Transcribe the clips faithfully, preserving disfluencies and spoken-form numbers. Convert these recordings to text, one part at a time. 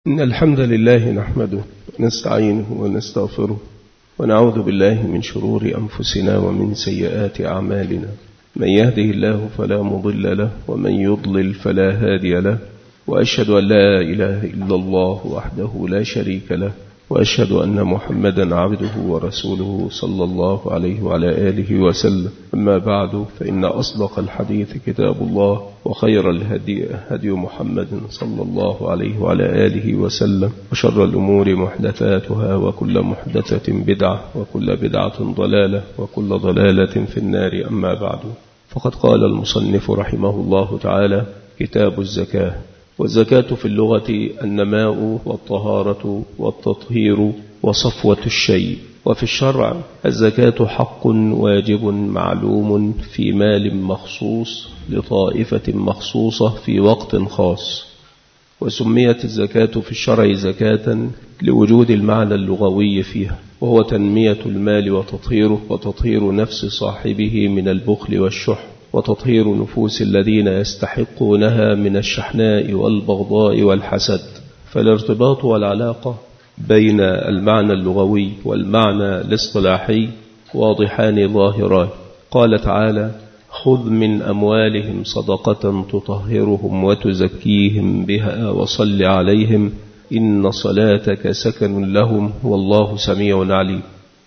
إن الحمد لله نحمده ونستعينه ونستغفره ونعوذ بالله من شرور أنفسنا ومن سيئات أعمالنا. من يهده الله فلا مضل له ومن يضلل فلا هادي له، وأشهد أن لا إله إلا الله وحده لا شريك له، وأشهد أن محمدا عبده ورسوله صلى الله عليه وعلى آله وسلم. أما بعد، فإن أصدق الحديث كتاب الله، وخير الهدي هدي محمد صلى الله عليه وعلى آله وسلم، وشر الأمور محدثاتها، وكل محدثة بدعة، وكل بدعة ضلالة، وكل ضلالة في النار. أما بعد، فقد قال المصنف رحمه الله تعالى: كتاب الزكاة. والزكاة في اللغة النماء والطهارة والتطهير وصفوة الشيء، وفي الشرع الزكاة حق واجب معلوم في مال مخصوص لطائفة مخصوصة في وقت خاص. وسميت الزكاة في الشرع زكاة لوجود المعنى اللغوي فيها، وهو تنمية المال وتطهيره، وتطهير نفس صاحبه من البخل والشح، وتطهير نفوس الذين يستحقونها من الشحناء والبغضاء والحسد. فالارتباط والعلاقة بين المعنى اللغوي والمعنى الاصطلاحي واضحان ظاهران. قال تعالى: خذ من أموالهم صدقة تطهرهم وتزكيهم بها وصل عليهم إن صلاتك سكن لهم والله سميع عليم.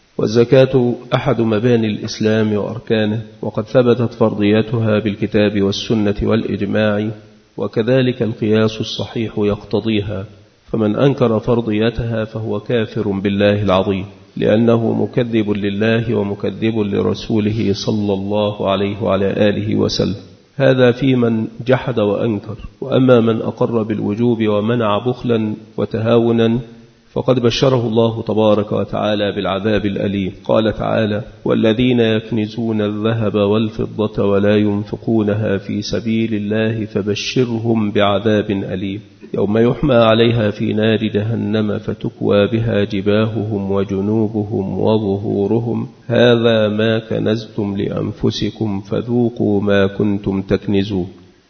والزكاة أحد مباني الإسلام وأركانه، وقد ثبتت فرضيتها بالكتاب والسنة والإجماع، وكذلك القياس الصحيح يقتضيها. فمن أنكر فرضيتها فهو كافر بالله العظيم، لأنه مكذب لله ومكذب لرسوله صلى الله عليه وعلى آله وسلم. هذا في من جحد وأنكر. وأما من أقر بالوجوب ومنع بخلا وتهاونا فقد بشره الله تبارك وتعالى بالعذاب الأليم. قال تعالى: والذين يكنزون الذهب والفضة ولا ينفقونها في سبيل الله فبشرهم بعذاب أليم يوم يحمى عليها في نار جهنم فتكوى بها جباههم وجنوبهم وظهورهم هذا ما كنزتم لأنفسكم فذوقوا ما كنتم تكنزون.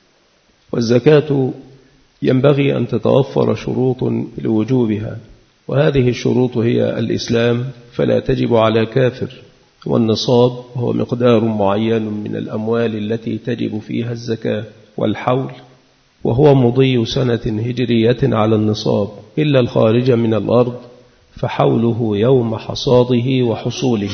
والزكاة ينبغي أن تتوفر شروط لوجوبها، وهذه الشروط هي الإسلام، فلا تجب على كافر. والنصاب هو مقدار معين من الأموال التي تجب فيها الزكاة، والحول وهو مضي سنة هجرية على النصاب، إلا الخارج من الأرض فحوله يوم حصاده وحصوله.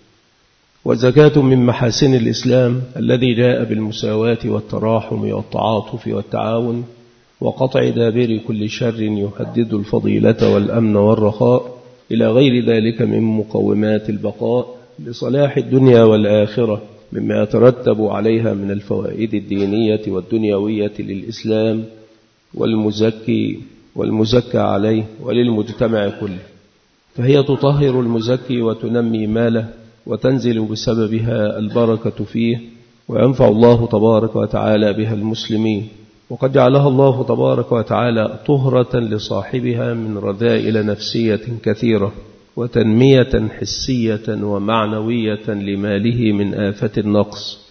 والزكاة من محاسن الإسلام الذي جاء بالمساواة والتراحم والتعاطف والتعاون وقطع دابر كل شر يهدد الفضيلة والأمن والرخاء، إلى غير ذلك من مقومات البقاء لصلاح الدنيا والآخرة، مما يترتب عليها من الفوائد الدينية والدنيوية للإسلام والمزكي والمزكى عليه وللمجتمع كله. فهي تطهر المزكي وتنمي ماله، وتنزل بسببها البركة فيه، وينفع الله تبارك وتعالى بها المسلمين. وقد جعلها الله تبارك وتعالى طهرة لصاحبها من رذائل نفسية كثيرة، وتنمية حسية ومعنوية لماله من آفة النقص.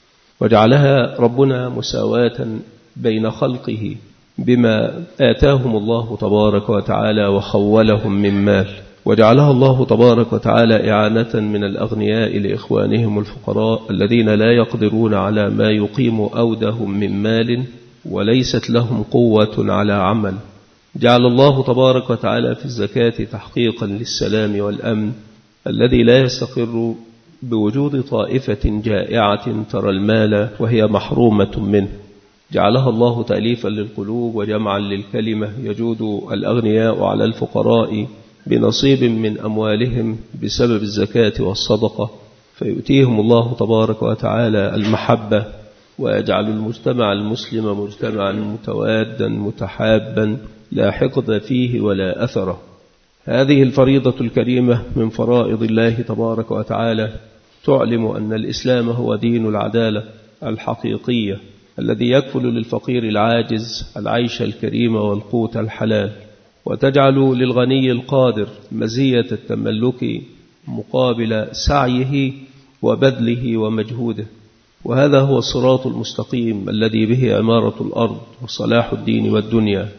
وجعلها ربنا مساواة بين خلقه بما آتاهم الله تبارك وتعالى وخولهم من مال. وجعلها الله تبارك وتعالى إعانة من الأغنياء لإخوانهم الفقراء الذين لا يقدرون على ما يقيم أودهم من مال وليست لهم قوة على عمل. جعل الله تبارك وتعالى في الزكاة تحقيقا للسلام والأمن الذي لا يستقر بوجود طائفة جائعة ترى المال وهي محرومة منه. جعلها الله تأليفا للقلوب وجمعا للكلمة، يجود الأغنياء على الفقراء بنصيب من أموالهم بسبب الزكاة والصدقة، فيؤتيهم الله تبارك وتعالى المحبة، ويجعل المجتمع المسلم مجتمعا متوادا متحابا لا حقد فيه ولا أثره. هذه الفريضة الكريمة من فرائض الله تبارك وتعالى تعلم أن الإسلام هو دين العدالة الحقيقية الذي يكفل للفقير العاجز العيش الكريم والقوت الحلال، وتجعل للغني القادر مزية التملك مقابل سعيه وبذله ومجهوده. وهذا هو الصراط المستقيم الذي به عمارة الأرض وصلاح الدين والدنيا،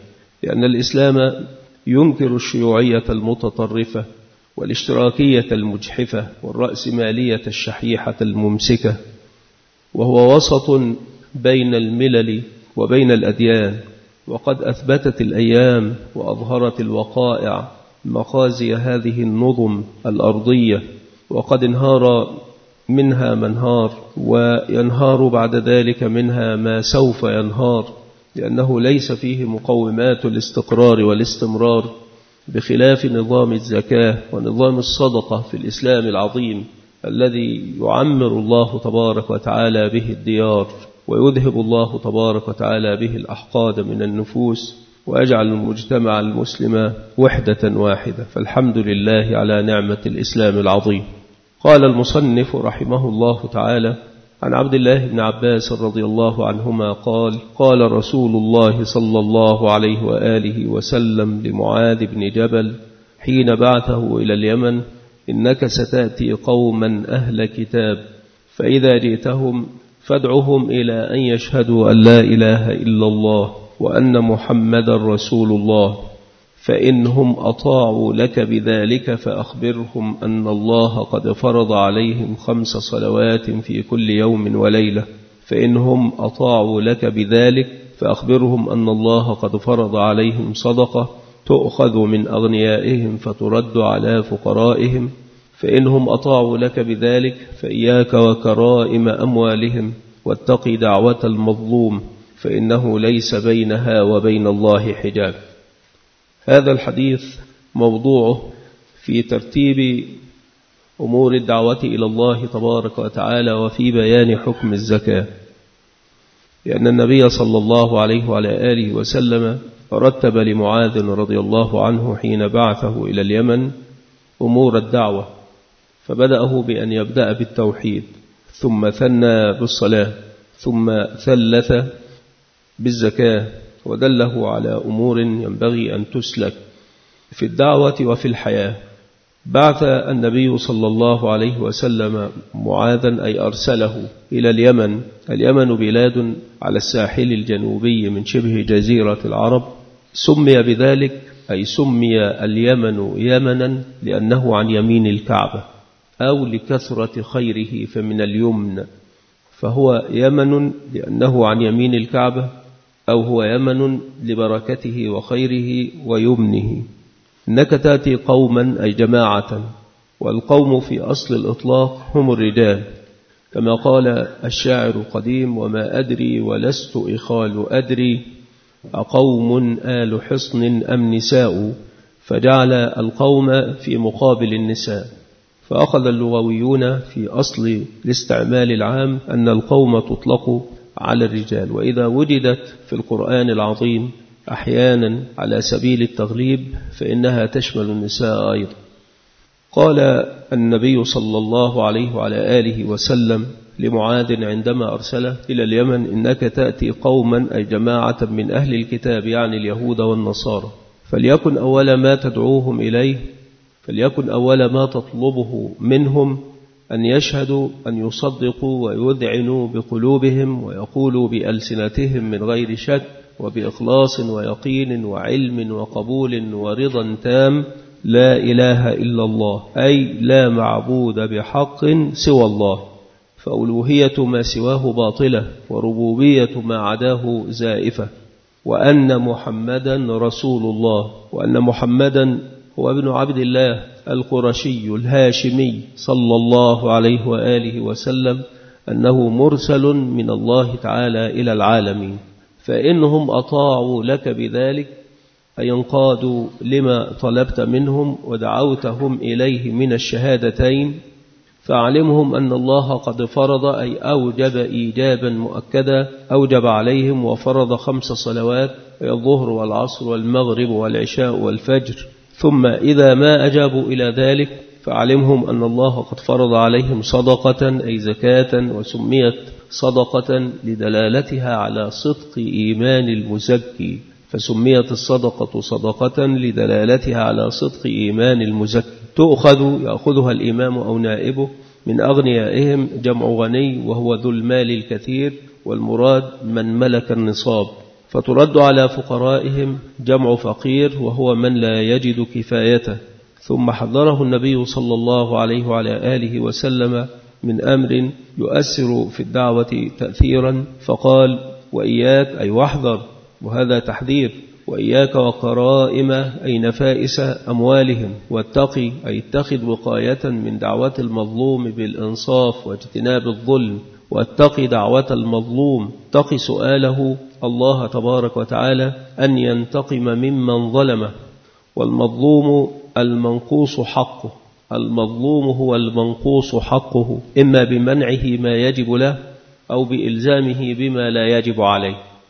لأن الإسلام ينكر الشيوعية المتطرفة والاشتراكية المجحفة والرأسمالية الشحيحة الممسكة، وهو وسط بين الملل وبين الأديان. وقد أثبتت الأيام وأظهرت الوقائع مخازي هذه النظم الأرضية، وقد انهار منها منهار، وينهار بعد ذلك منها ما سوف ينهار، لأنه ليس فيه مقومات الاستقرار والاستمرار، بخلاف نظام الزكاة ونظام الصدقة في الإسلام العظيم الذي يعمر الله تبارك وتعالى به الديار، ويذهب الله تبارك وتعالى به الأحقاد من النفوس، ويجعل المجتمع المسلم وحدة واحدة. فالحمد لله على نعمة الإسلام العظيم. قال المصنف رحمه الله تعالى: عن عبد الله بن عباس رضي الله عنهما قال: قال رسول الله صلى الله عليه وآله وسلم لمعاذ بن جبل حين بعثه إلى اليمن: إنك ستأتي قوما أهل كتاب، فإذا جئتهم فادعهم إلى أن يشهدوا أن لا إله إلا الله وأن محمد رسول الله، فإنهم أطاعوا لك بذلك فأخبرهم أن الله قد فرض عليهم خمس صلوات في كل يوم وليلة. فإنهم أطاعوا لك بذلك فأخبرهم أن الله قد فرض عليهم صدقة تؤخذ من أغنيائهم فترد على فقرائهم. فإنهم أطاعوا لك بذلك فإياك وكرائم أموالهم، واتقي دعوة المظلوم، فإنه ليس بينها وبين الله حجاب. هذا الحديث موضوعه في ترتيب أمور الدعوة إلى الله تبارك وتعالى وفي بيان حكم الزكاة، لأن النبي صلى الله عليه وعلى آله وسلم رتب لمعاذ رضي الله عنه حين بعثه إلى اليمن أمور الدعوة، فبدأه بأن يبدأ بالتوحيد، ثم ثنى بالصلاة، ثم ثلث بالزكاة، ودله على أمور ينبغي أن تسلك في الدعوة وفي الحياة. بعث النبي صلى الله عليه وسلم معاذا، أي أرسله إلى اليمن. اليمن بلاد على الساحل الجنوبي من شبه جزيرة العرب، سمي بذلك أي سمي اليمن يمنا لأنه عن يمين الكعبة، أو لكثرة خيره فمن اليمن، فهو يمن لأنه عن يمين الكعبة، أو هو يمن لبركته وخيره ويمنه. إنك تأتي قوما أي جماعة، والقوم في أصل الإطلاق هم الرجال، كما قال الشاعر القديم: وما أدري ولست إخال أدري، أقوم آل حصن أم نساء، فجعل القوم في مقابل النساء. فأخذ اللغويون في أصل الاستعمال العام أن القوم تطلق على الرجال، وإذا وجدت في القرآن العظيم أحيانا على سبيل التغليب فإنها تشمل النساء أيضا. قال النبي صلى الله عليه وعلى آله وسلم لمعاذ عندما أرسله إلى اليمن: إنك تأتي قوما أي جماعة من أهل الكتاب، يعني اليهود والنصارى، فليكن أول ما تدعوهم إليه، فليكن أول ما تطلبه منهم أن يشهدوا، أن يصدقوا ويذعنوا بقلوبهم ويقولوا بألسنتهم من غير شك وبإخلاص ويقين وعلم وقبول ورضا تام: لا إله إلا الله، أي لا معبود بحق سوى الله، فألوهية ما سواه باطلة، وربوبية ما عداه زائفة، وأن محمدا رسول الله، وأن محمدا هو ابن عبد الله القرشي الهاشمي صلى الله عليه وآله وسلم، أنه مرسل من الله تعالى إلى العالمين. فإنهم أطاعوا لك بذلك أي انقادوا لما طلبت منهم ودعوتهم إليه من الشهادتين، فأعلمهم أن الله قد فرض، أي أوجب إيجابا مؤكدا، أوجب عليهم وفرض خمس صلوات، الظهر والعصر والمغرب والعشاء والفجر. ثم إذا ما أجابوا إلى ذلك فأعلمهم أن الله قد فرض عليهم صدقة أي زكاة، وسميت صدقة لدلالتها على صدق إيمان المزكي، فسميت الصدقة صدقة لدلالتها على صدق إيمان المزكي. تؤخذ، يأخذها الإمام أو نائبه، من أغنيائهم، جمع غني وهو ذو المال الكثير، والمراد من ملك النصاب، فترد على فقرائهم جمع فقير وهو من لا يجد كفايته. ثم حذره النبي صلى الله عليه وعلى آله وسلم من أمر يؤثر في الدعوة تأثيرا، فقال: وإياك أي واحذر، وهذا تحذير، وإياك وكرائم أي نفائس أموالهم، واتقي أي اتخذ وقاية من دعوة المظلوم بالإنصاف واجتناب الظلم، واتقي دعوة المظلوم، اتقي سؤاله الله تبارك وتعالى أن ينتقم ممن ظلمه. والمظلوم المنقوص حقه، المظلوم هو المنقوص حقه، إما بمنعه ما يجب له أو بإلزامه بما لا يجب عليه.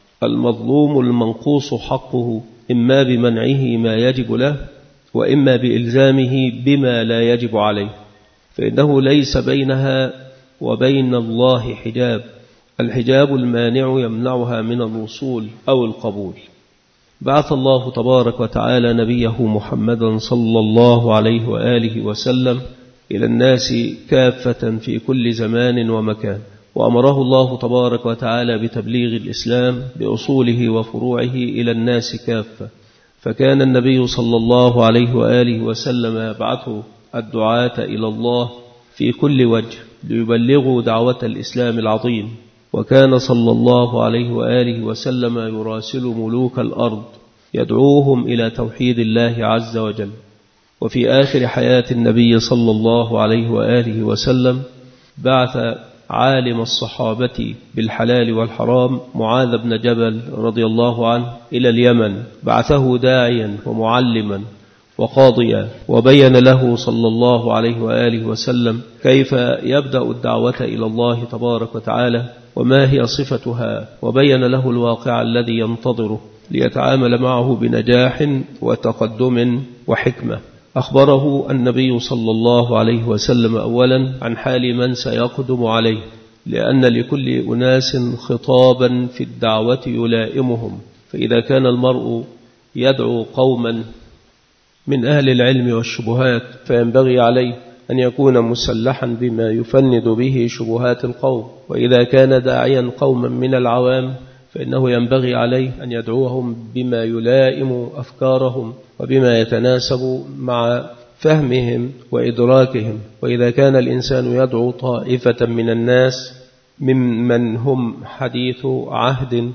المظلوم المنقوص حقه إما بمنعه ما يجب له وإما بإلزامه بما لا يجب عليه، فإنه ليس بينها وبين الله حجاب، الحجاب المانع يمنعها من الوصول أو القبول. بعث الله تبارك وتعالى نبيه محمدا صلى الله عليه وآله وسلم إلى الناس كافة في كل زمان ومكان، وأمره الله تبارك وتعالى بتبليغ الإسلام بأصوله وفروعه إلى الناس كافة، فكان النبي صلى الله عليه وآله وسلم يبعث الدعاة إلى الله في كل وجه ليبلغوا دعوة الإسلام العظيم. وكان صلى الله عليه وآله وسلم يراسل ملوك الأرض يدعوهم إلى توحيد الله عز وجل. وفي آخر حياة النبي صلى الله عليه وآله وسلم بعث عالم الصحابة بالحلال والحرام معاذ بن جبل رضي الله عنه إلى اليمن، بعثه داعيا ومعلما وقاضيا، وبين له صلى الله عليه وآله وسلم كيف يبدأ الدعوة إلى الله تبارك وتعالى وما هي صفتها، وبين له الواقع الذي ينتظره ليتعامل معه بنجاح وتقدم وحكمة. أخبره النبي صلى الله عليه وسلم أولا عن حال من سيقدم عليه، لأن لكل أناس خطابا في الدعوة يلائمهم، فإذا كان المرء يدعو قوما من أهل العلم والشبهات فينبغي عليه أن يكون مسلحا بما يفند به شبهات القوم، وإذا كان داعيا قوما من العوام فإنه ينبغي عليه أن يدعوهم بما يلائم أفكارهم وبما يتناسب مع فهمهم وإدراكهم. وإذا كان الإنسان يدعو طائفة من الناس ممن هم حديث عهد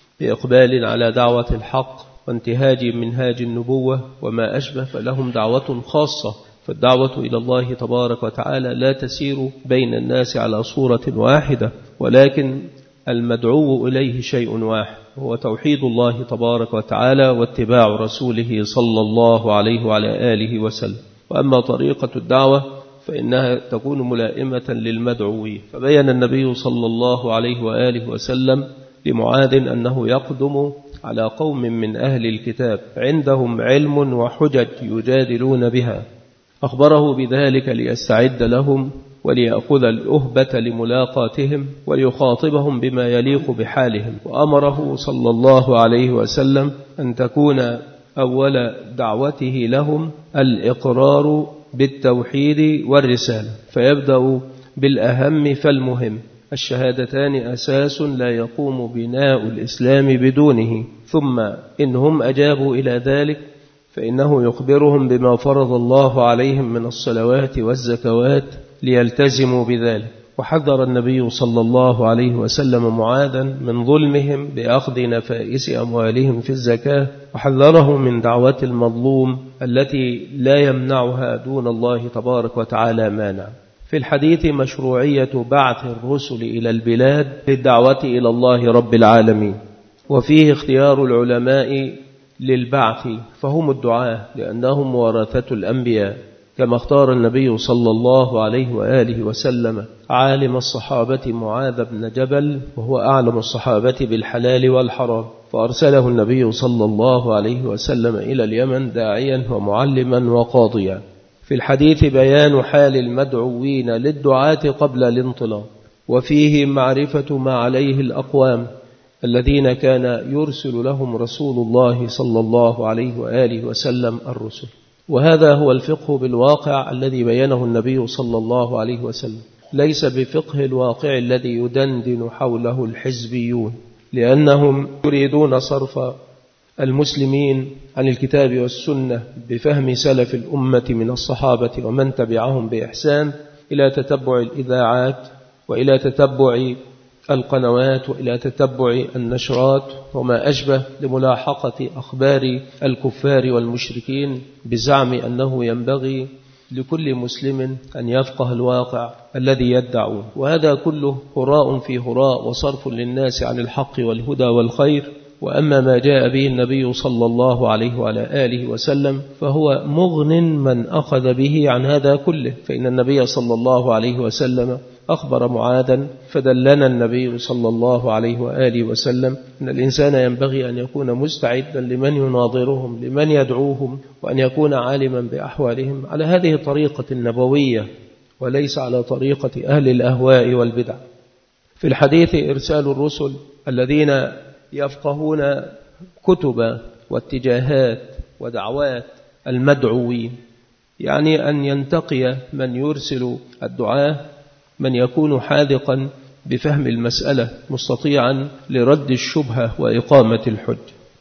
بإقبال على دعوة الحق وانتهاج منهاج النبوة وما أشبه، فلهم دعوة خاصة. فالدعوة إلى الله تبارك وتعالى لا تسير بين الناس على صورة واحدة، ولكن المدعو إليه شيء واحد، هو توحيد الله تبارك وتعالى واتباع رسوله صلى الله عليه وعلى آله وسلم. وأما طريقة الدعوة فإنها تكون ملائمة للمدعوين. فبين النبي صلى الله عليه وآله وسلم لمعاذ أنه يقدم على قوم من أهل الكتاب عندهم علم وحجج يجادلون بها، أخبره بذلك ليستعد لهم وليأخذ الأهبة لملاقاتهم وليخاطبهم بما يليق بحالهم. وأمره صلى الله عليه وسلم أن تكون أول دعوته لهم الإقرار بالتوحيد والرسالة، فيبدأ بالأهم فالمهم. الشهادتان أساس لا يقوم بناء الإسلام بدونه، ثم إنهم أجابوا إلى ذلك فإنه يخبرهم بما فرض الله عليهم من الصلوات والزكوات ليلتزموا بذلك. وحذر النبي صلى الله عليه وسلم معاذا من ظلمهم بأخذ نفائس أموالهم في الزكاة، وحذره من دعوة المظلوم التي لا يمنعها دون الله تبارك وتعالى مانع. في الحديث مشروعية بعث الرسل إلى البلاد للدعوة إلى الله رب العالمين، وفيه اختيار العلماء للبعث، فهم الدعاة لأنهم ورثة الأنبياء، كما اختار النبي صلى الله عليه وآله وسلم عالم الصحابة معاذ بن جبل، وهو أعلم الصحابة بالحلال والحرام، فأرسله النبي صلى الله عليه وسلم إلى اليمن داعيا ومعلما وقاضيا. في الحديث بيان حال المدعوين للدعاة قبل الانطلاق، وفيه معرفة ما عليه الأقوام الذين كان يرسل لهم رسول الله صلى الله عليه وآله وسلم الرسل. وهذا هو الفقه بالواقع الذي بينه النبي صلى الله عليه وسلم، ليس بفقه الواقع الذي يدندن حوله الحزبيون، لأنهم يريدون صرف المسلمين عن الكتاب والسنة بفهم سلف الأمة من الصحابة ومن تبعهم بإحسان إلى تتبع الإذاعات وإلى تتبع القنوات وإلى تتبع النشرات وما أشبه لملاحقة أخبار الكفار والمشركين بزعم أنه ينبغي لكل مسلم أن يفقه الواقع الذي يدعون، وهذا كله هراء في هراء وصرف للناس عن الحق والهدى والخير. وأما ما جاء به النبي صلى الله عليه وعلى آله وسلم فهو مغن من أخذ به عن هذا كله، فإن النبي صلى الله عليه وسلم أخبر معاذا فدلنا النبي صلى الله عليه وآله وسلم أن الإنسان ينبغي أن يكون مستعدا لمن يناظرهم لمن يدعوهم، وأن يكون عالما بأحوالهم على هذه الطريقة النبوية وليس على طريقة أهل الأهواء والبدع. في الحديث إرسال الرسل الذين يفقهون كتب واتجاهات ودعوات المدعوين، يعني أن ينتقي من يرسل الدعاة من يكون حاذقا بفهم المسألة مستطيعا لرد الشبهة وإقامة الحج.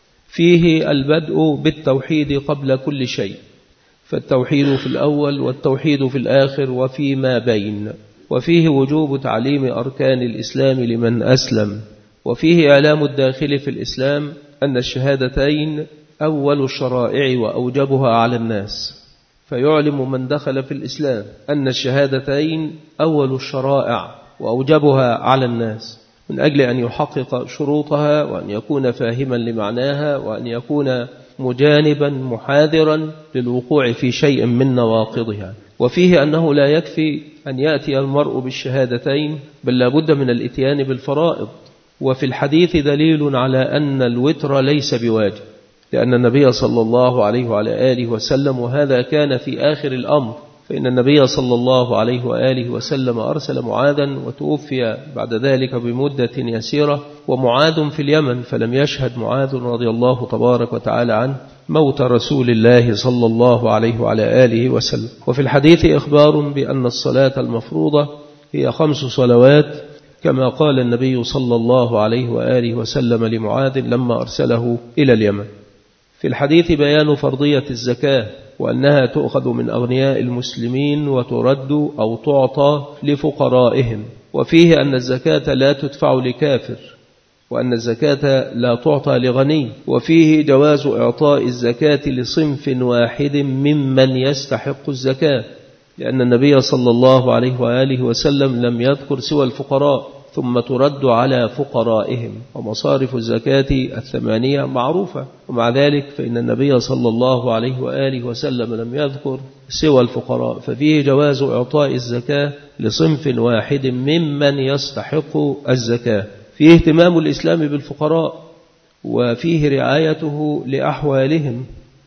فيه البدء بالتوحيد قبل كل شيء، فالتوحيد في الأول والتوحيد في الآخر وفيما بين. وفيه وجوب تعليم أركان الإسلام لمن أسلم، وفيه إعلام الداخل في الإسلام أن الشهادتين أول الشرائع وأوجبها على الناس، فيعلم من دخل في الإسلام أن الشهادتين أول الشرائع وأوجبها على الناس، من أجل أن يحقق شروطها وأن يكون فاهما لمعناها وأن يكون مجانبا محاذرا للوقوع في شيء من نواقضها. وفيه أنه لا يكفي أن يأتي المرء بالشهادتين، بل لابد من الإتيان بالفرائض. وفي الحديث دليل على أن الوتر ليس بواجب، لأن النبي صلى الله عليه وعلى آله وسلم، وهذا كان في آخر الأمر، فإن النبي صلى الله عليه وآله وسلم أرسل معاذا وتوفي بعد ذلك بمدة يسيرة، ومعاذ في اليمن، فلم يشهد معاذ رضي الله تبارك وتعالى عنه موت رسول الله صلى الله عليه وعلى آله وسلم. وفي الحديث إخبار بأن الصلاة المفروضة هي خمس صلوات، كما قال النبي صلى الله عليه وآله وسلم لمعاذ لما أرسله إلى اليمن. في الحديث بيان فرضية الزكاة، وأنها تؤخذ من أغنياء المسلمين وترد أو تعطى لفقرائهم. وفيه أن الزكاة لا تدفع لكافر، وأن الزكاة لا تعطى لغني. وفيه جواز إعطاء الزكاة لصنف واحد ممن يستحق الزكاة، لأن النبي صلى الله عليه وآله وسلم لم يذكر سوى الفقراء، ثم ترد على فقرائهم. ومصارف الزكاة الثمانية معروفة، ومع ذلك فإن النبي صلى الله عليه وآله وسلم لم يذكر سوى الفقراء، ففيه جواز إعطاء الزكاة لصنف واحد ممن يستحق الزكاة. فيه اهتمام الإسلام بالفقراء، وفيه رعايته لأحوالهم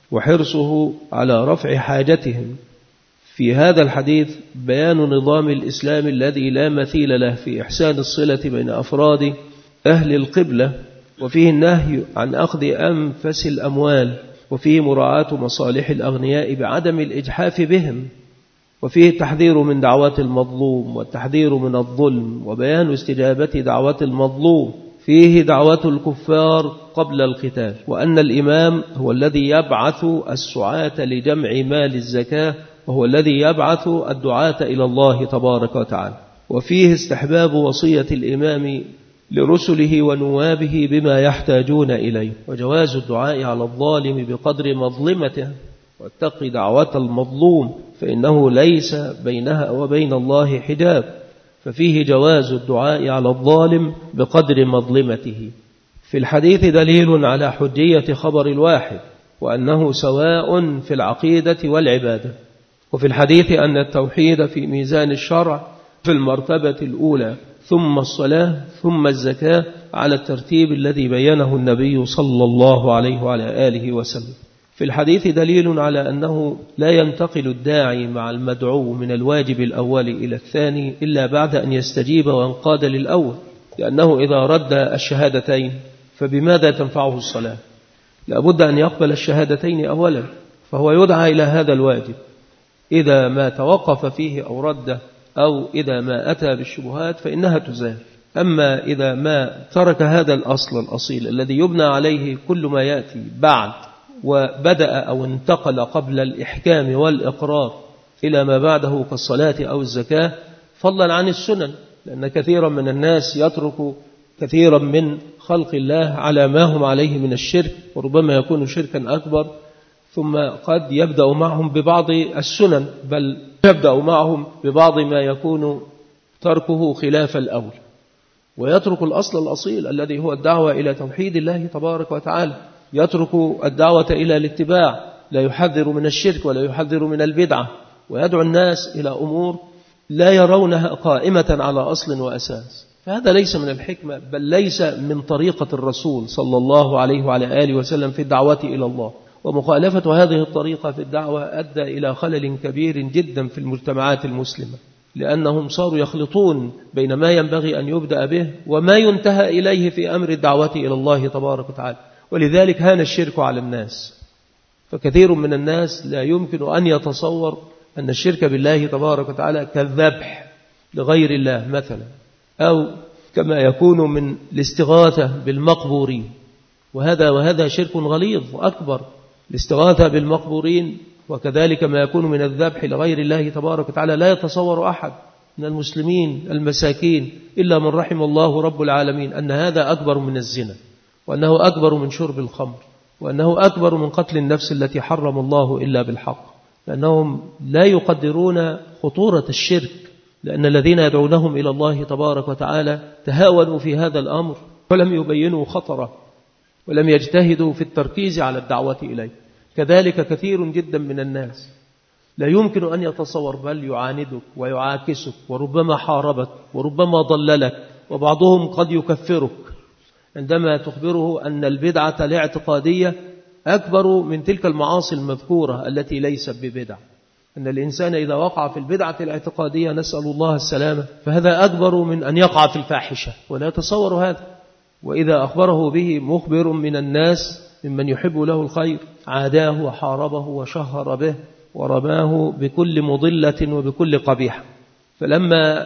وحرصه على رفع حاجتهم. في هذا الحديث بيان نظام الإسلام الذي لا مثيل له في إحسان الصلة بين أفراد أهل القبلة، وفيه النهي عن أخذ أنفس الأموال، وفيه مراعاة مصالح الأغنياء بعدم الإجحاف بهم، وفيه التحذير من دعوات المظلوم والتحذير من الظلم، وبيان استجابة دعوة المظلوم. فيه دعوة الكفار قبل القتال، وأن الإمام هو الذي يبعث السعاة لجمع مال الزكاة، وهو الذي يبعث الدعاة إلى الله تبارك وتعالى. وفيه استحباب وصية الإمام لرسله ونوابه بما يحتاجون إليه، وجواز الدعاء على الظالم بقدر مظلمته، واتق دعوة المظلوم فإنه ليس بينها وبين الله حجاب، ففيه جواز الدعاء على الظالم بقدر مظلمته. في الحديث دليل على حجية خبر الواحد، وأنه سواء في العقيدة والعبادة. وفي الحديث أن التوحيد في ميزان الشرع في المرتبة الأولى، ثم الصلاة، ثم الزكاة، على الترتيب الذي بينه النبي صلى الله عليه وعلى آله وسلم. في الحديث دليل على أنه لا ينتقل الداعي مع المدعو من الواجب الأول إلى الثاني إلا بعد أن يستجيب وانقاد للأول، لأنه إذا رد الشهادتين فبماذا تنفعه الصلاة؟ لابد أن يقبل الشهادتين أولا، فهو يدعى إلى هذا الواجب. إذا ما توقف فيه أو رد، أو إذا ما أتى بالشبهات فإنها تزال. أما إذا ما ترك هذا الأصل الأصيل الذي يبنى عليه كل ما يأتي بعد وبدأ أو انتقل قبل الإحكام والإقرار إلى ما بعده كالصلاة أو الزكاة، فضلا عن السنن، لأن كثيرا من الناس يترك كثيرا من خلق الله على ما هم عليه من الشرك، وربما يكون شركا أكبر، ثم قد يبدأ معهم ببعض السنن، بل يبدأ معهم ببعض ما يكون تركه خلاف الأول، ويترك الأصل الأصيل الذي هو الدعوة إلى توحيد الله تبارك وتعالى، يترك الدعوة إلى الاتباع، لا يحذر من الشرك ولا يحذر من البدعة، ويدعو الناس إلى أمور لا يرونها قائمة على أصل وأساس. فهذا ليس من الحكمة، بل ليس من طريقة الرسول صلى الله عليه وعلى آله وسلم في الدعوة إلى الله. ومخالفة هذه الطريقة في الدعوة أدى إلى خلل كبير جدا في المجتمعات المسلمة، لأنهم صاروا يخلطون بين ما ينبغي أن يبدأ به وما ينتهى إليه في أمر الدعوة إلى الله تبارك وتعالى، ولذلك هان الشرك على الناس. فكثير من الناس لا يمكن أن يتصور أن الشرك بالله تبارك وتعالى كالذبح لغير الله مثلا، أو كما يكون من الاستغاثة بالمقبورين، وهذا وهذا شرك غليظ أكبر، الاستغاثة بالمقبورين، وكذلك ما يكون من الذبح لغير الله تبارك وتعالى لا يتصور أحد من المسلمين المساكين إلا من رحم الله رب العالمين أن هذا أكبر من الزنا، وأنه أكبر من شرب الخمر، وأنه أكبر من قتل النفس التي حرم الله إلا بالحق، لأنهم لا يقدرون خطورة الشرك، لأن الذين يدعونهم إلى الله تبارك وتعالى تهاونوا في هذا الأمر ولم يبينوا خطره ولم يجتهدوا في التركيز على الدعوة إليه. كذلك كثير جدا من الناس لا يمكن أن يتصور، بل يعاندك ويعاكسك وربما حاربك وربما ضللك، وبعضهم قد يكفرك عندما تخبره أن البدعة الاعتقادية أكبر من تلك المعاصي المذكورة التي ليست ببدع، أن الإنسان إذا وقع في البدعة الاعتقادية نسأل الله السلامة فهذا أكبر من أن يقع في الفاحشة، ولا يتصور هذا. وإذا أخبره به مخبر من الناس ممن يحب له الخير عاداه وحاربه وشهر به ورماه بكل مضلة وبكل قبيحة. فلما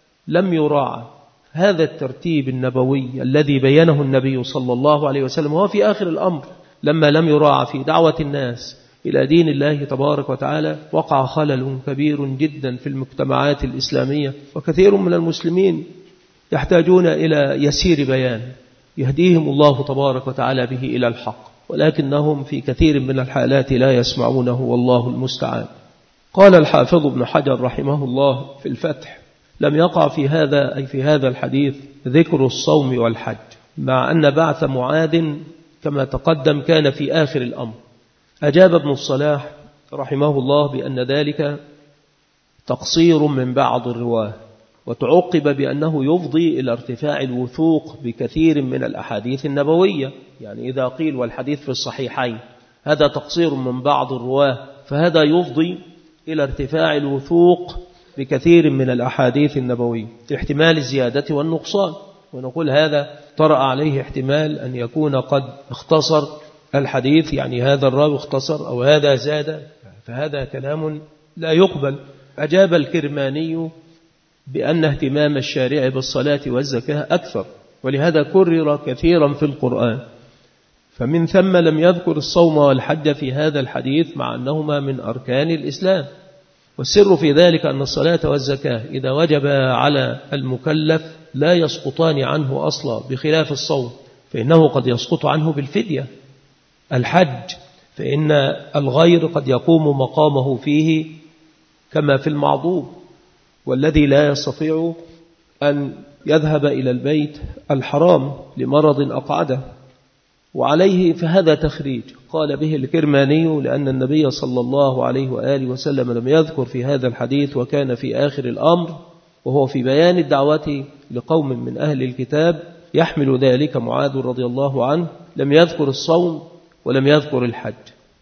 لم يراعى هذا الترتيب النبوي الذي بينه النبي صلى الله عليه وسلم وهو في آخر الأمر، لما لم يراعى في دعوة الناس إلى دين الله تبارك وتعالى، وقع خلل كبير جدا في المجتمعات الإسلامية، وكثير من المسلمين يحتاجون إلى يسير بيان يهديهم الله تبارك وتعالى به إلى الحق، ولكنهم في كثير من الحالات لا يسمعونه، والله المستعان. قال الحافظ ابن حجر رحمه الله في الفتح: لم يقع في هذا أي في هذا الحديث ذكر الصوم والحج، مع أن بعث معاذ كما تقدم كان في آخر الأمر. أجاب ابن الصلاح رحمه الله بأن ذلك تقصير من بعض الرواه، وتعقب بأنه يفضي إلى ارتفاع الوثوق بكثير من الأحاديث النبوية، يعني إذا قيل والحديث في الصحيحين هذا تقصير من بعض الرواه، فهذا يفضي إلى ارتفاع الوثوق بكثير من الأحاديث النبوية، احتمال الزيادة والنقصان. ونقول هذا طرأ عليه احتمال أن يكون قد اختصر الحديث، يعني هذا الراوي اختصر أو هذا زاد، فهذا كلام لا يقبل. أجاب الكرماني بأن اهتمام الشارع بالصلاة والزكاة أكثر، ولهذا كرر كثيرا في القرآن، فمن ثم لم يذكر الصوم والحج في هذا الحديث مع أنهما من أركان الإسلام. والسر في ذلك أن الصلاة والزكاة إذا وجب على المكلف لا يسقطان عنه أصلا، بخلاف الصوم فإنه قد يسقط عنه بالفدية. الحج فإن الغير قد يقوم مقامه فيه كما في المعضوب، والذي لا يستطيع أن يذهب إلى البيت الحرام لمرض أقعده، وعليه فهذا تخريج قال به الكرماني، لأن النبي صلى الله عليه وآله وسلم لم يذكر في هذا الحديث وكان في آخر الأمر، وهو في بيان الدعوة لقوم من أهل الكتاب يحمل ذلك معاذ رضي الله عنه، لم يذكر الصوم ولم يذكر الحج.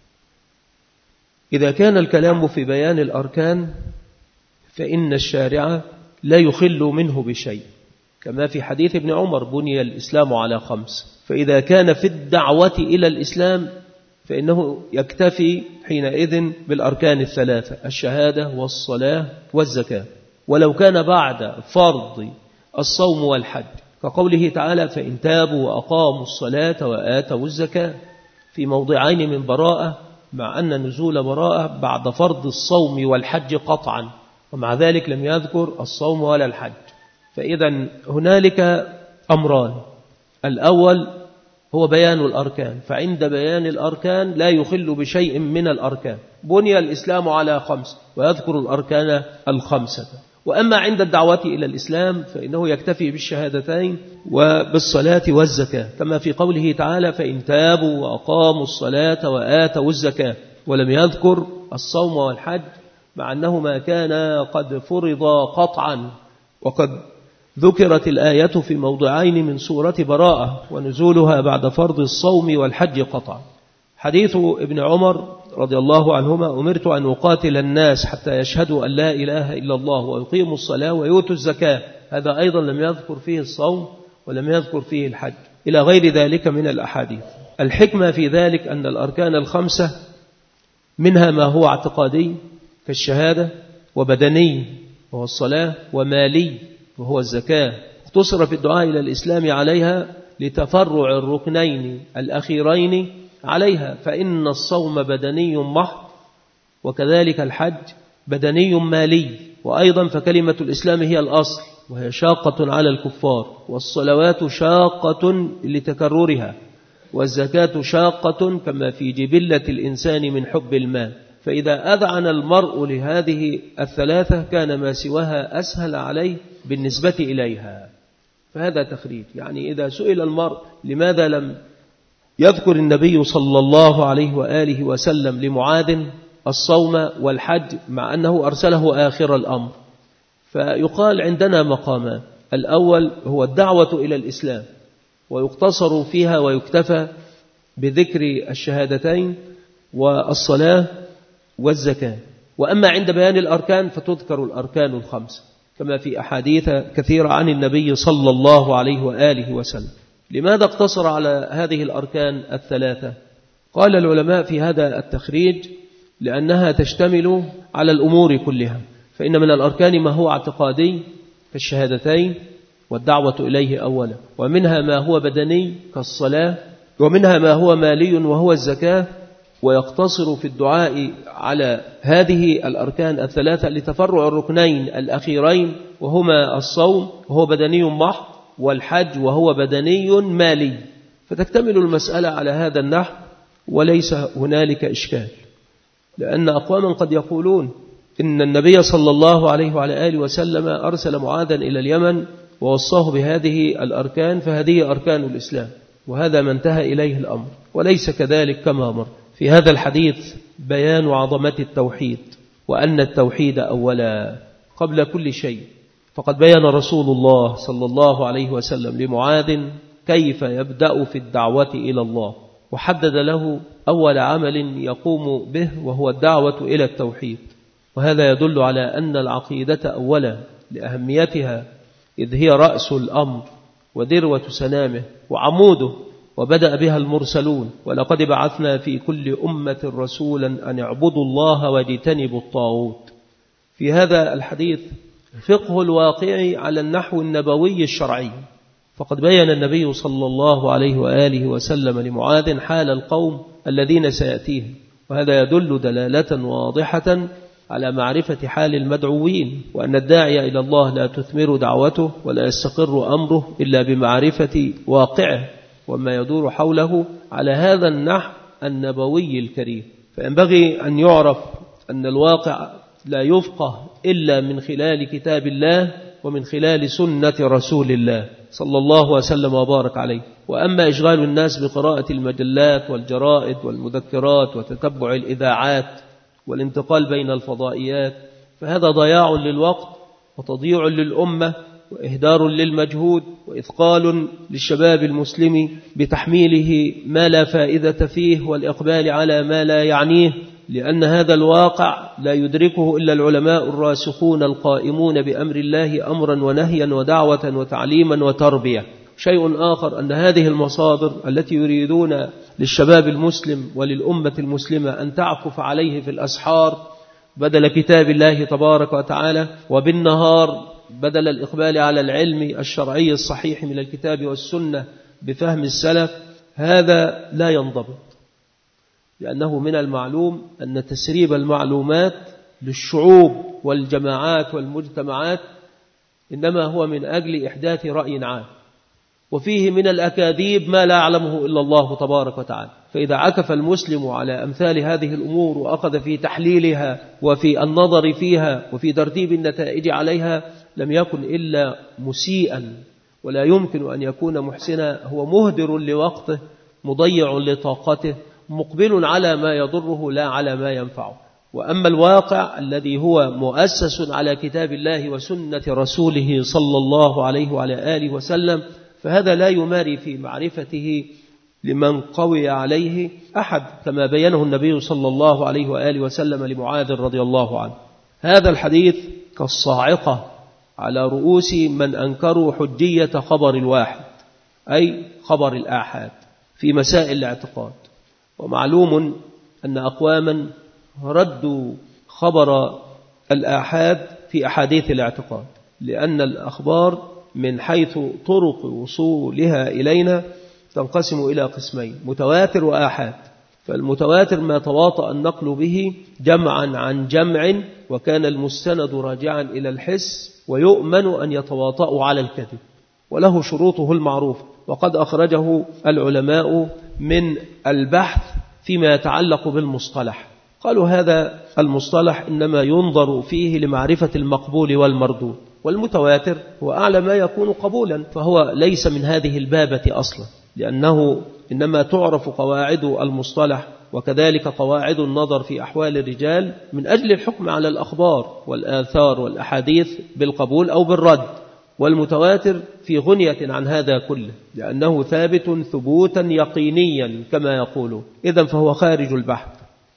إذا كان الكلام في بيان الأركان فإن الشارع لا يخل منه بشيء، كما في حديث ابن عمر: بني الإسلام على خمس. فإذا كان في الدعوة إلى الإسلام فإنه يكتفي حينئذ بالأركان الثلاثة: الشهادة والصلاة والزكاة. ولو كان بعد فرض الصوم والحج، كقوله تعالى فإن تابوا وأقاموا الصلاة وآتوا الزكاة، في موضعين من براءة، مع أن نزول براءة بعد فرض الصوم والحج قطعا، ومع ذلك لم يذكر الصوم ولا الحج. فإذا هنالك أمران: الأول هو بيان الأركان، فعند بيان الأركان لا يخل بشيء من الأركان، بني الإسلام على خمس ويذكر الأركان الخمسة. وأما عند الدعوة إلى الإسلام فإنه يكتفي بالشهادتين وبالصلاة والزكاة، كما في قوله تعالى فإن تابوا وأقاموا الصلاة وآتوا الزكاة، ولم يذكر الصوم والحج مع أنهما كان قد فرضا قطعا، وقد ذكرت الآية في موضعين من سورة براءة، ونزولها بعد فرض الصوم والحج قطعا. حديث ابن عمر رضي الله عنهما أمرت أن أقاتل الناس حتى يشهدوا أن لا إله إلا الله ويقيموا الصلاة ويؤتوا الزكاة، هذا أيضا لم يذكر فيه الصوم ولم يذكر فيه الحج، إلى غير ذلك من الأحاديث. الحكمة في ذلك أن الأركان الخمسة منها ما هو اعتقادي كالشهادة، وبدني وهو الصلاة، ومالي وهو الزكاة، اقتصر في الدعاء إلى الإسلام عليها لتفرع الركنين الأخيرين عليها، فإن الصوم بدني محض، وكذلك الحج بدني مالي. وأيضا فكلمة الإسلام هي الأصل، وهي شاقة على الكفار، والصلوات شاقة لتكررها، والزكاة شاقة كما في جبلة الإنسان من حب المال، فإذا أذعن المرء لهذه الثلاثة كان ما سواها أسهل عليه بالنسبة إليها. فهذا تخريج، يعني إذا سئل المرء لماذا لم يذكر النبي صلى الله عليه وآله وسلم لمعاذ الصوم والحج مع أنه أرسله آخر الأمر، فيقال عندنا مقامان: الأول هو الدعوة إلى الإسلام، ويقتصر فيها ويكتفى بذكر الشهادتين والصلاة والزكاة. وأما عند بيان الأركان فتذكر الأركان الخمسة كما في أحاديث كثيرة عن النبي صلى الله عليه وآله وسلم. لماذا اقتصر على هذه الأركان الثلاثة؟ قال العلماء في هذا التخريج: لأنها تشتمل على الأمور كلها، فإن من الأركان ما هو اعتقادي كالشهادتين والدعوة إليه أولا، ومنها ما هو بدني كالصلاة، ومنها ما هو مالي وهو الزكاة، ويقتصر في الدعاء على هذه الأركان الثلاثة لتفرع الركنين الأخيرين، وهما الصوم وهو بدني محض، والحج وهو بدني مالي، فتكتمل المسألة على هذا النحو وليس هنالك إشكال. لأن أقواما قد يقولون إن النبي صلى الله عليه وعلى آله وسلم أرسل معاذا إلى اليمن ووصاه بهذه الأركان، فهذه أركان الإسلام، وهذا ما انتهى إليه الأمر، وليس كذلك كما مر. في هذا الحديث بيان عظمة التوحيد، وأن التوحيد أولا قبل كل شيء، فقد بيّن رسول الله صلى الله عليه وسلم لمعاذ كيف يبدأ في الدعوة إلى الله، وحدد له أول عمل يقوم به وهو الدعوة إلى التوحيد. وهذا يدل على أن العقيدة أولا لأهميتها، إذ هي رأس الأمر وذروة سنامه وعموده، وبدأ بها المرسلون: ولقد بعثنا في كل أمة رسولا أن اعبدوا الله واجتنبوا الطاغوت. في هذا الحديث فقه الواقع على النحو النبوي الشرعي، فقد بيّن النبي صلى الله عليه وآله وسلم لمعاذ حال القوم الذين سيأتيهم، وهذا يدل دلالة واضحة على معرفة حال المدعوين، وأن الداعي إلى الله لا تثمر دعوته ولا يستقر أمره إلا بمعرفة واقعه وما يدور حوله على هذا النحو النبوي الكريم. فينبغي أن يعرف أن الواقع لا يفقه إلا من خلال كتاب الله ومن خلال سنة رسول الله صلى الله وسلم وبارك عليه. وأما إشغال الناس بقراءة المجلات والجرائد والمذكرات وتتبع الإذاعات والانتقال بين الفضائيات فهذا ضياع للوقت وتضييع للأمة وإهدار للمجهود وإثقال للشباب المسلم بتحميله ما لا فائدة فيه والإقبال على ما لا يعنيه، لأن هذا الواقع لا يدركه إلا العلماء الراسخون القائمون بأمر الله أمرا ونهيا ودعوة وتعليما وتربية. شيء آخر أن هذه المصادر التي يريدون للشباب المسلم وللأمة المسلمة أن تعكف عليه في الأسحار بدل كتاب الله تبارك وتعالى، وبالنهار بدل الإقبال على العلم الشرعي الصحيح من الكتاب والسنة بفهم السلف، هذا لا ينضبط، لأنه من المعلوم أن تسريب المعلومات للشعوب والجماعات والمجتمعات إنما هو من أجل إحداث رأي عام، وفيه من الأكاذيب ما لا يعلمه إلا الله تبارك وتعالى. فإذا عكف المسلم على أمثال هذه الأمور وأخذ في تحليلها وفي النظر فيها وفي ترتيب النتائج عليها لم يكن إلا مسيئا، ولا يمكن أن يكون محسنا، هو مهدر لوقته مضيع لطاقته مقبل على ما يضره لا على ما ينفعه. وأما الواقع الذي هو مؤسس على كتاب الله وسنة رسوله صلى الله عليه وعلى آله وسلم، فهذا لا يماري في معرفته لمن قوي عليه أحد، كما بينه النبي صلى الله عليه وآله وسلم لمعاذ رضي الله عنه. هذا الحديث كالصاعقة على رؤوس من أنكروا حجية خبر الواحد، أي خبر الآحاد في مسائل الاعتقاد. ومعلوم أن أقواما ردوا خبر الآحاد في أحاديث الاعتقاد، لأن الأخبار من حيث طرق وصولها إلينا تنقسم إلى قسمين: متواتر وآحاد. فالمتواتر ما تواطأ النقل به جمعا عن جمع، وكان المستند راجعا إلى الحس، ويؤمن أن يتواطأ على الكذب، وله شروطه المعروفة. وقد أخرجه العلماء من البحث فيما يتعلق بالمصطلح، قالوا هذا المصطلح إنما ينظر فيه لمعرفة المقبول والمردود، والمتواتر هو أعلى ما يكون قبولا، فهو ليس من هذه البابة أصلا، لأنه إنما تعرف قواعد المصطلح وكذلك قواعد النظر في أحوال الرجال من أجل الحكم على الأخبار والآثار والأحاديث بالقبول أو بالرد. والمتواتر في غنية عن هذا كله، لأنه ثابت ثبوتا يقينيا كما يقولون، إذن فهو خارج البحث.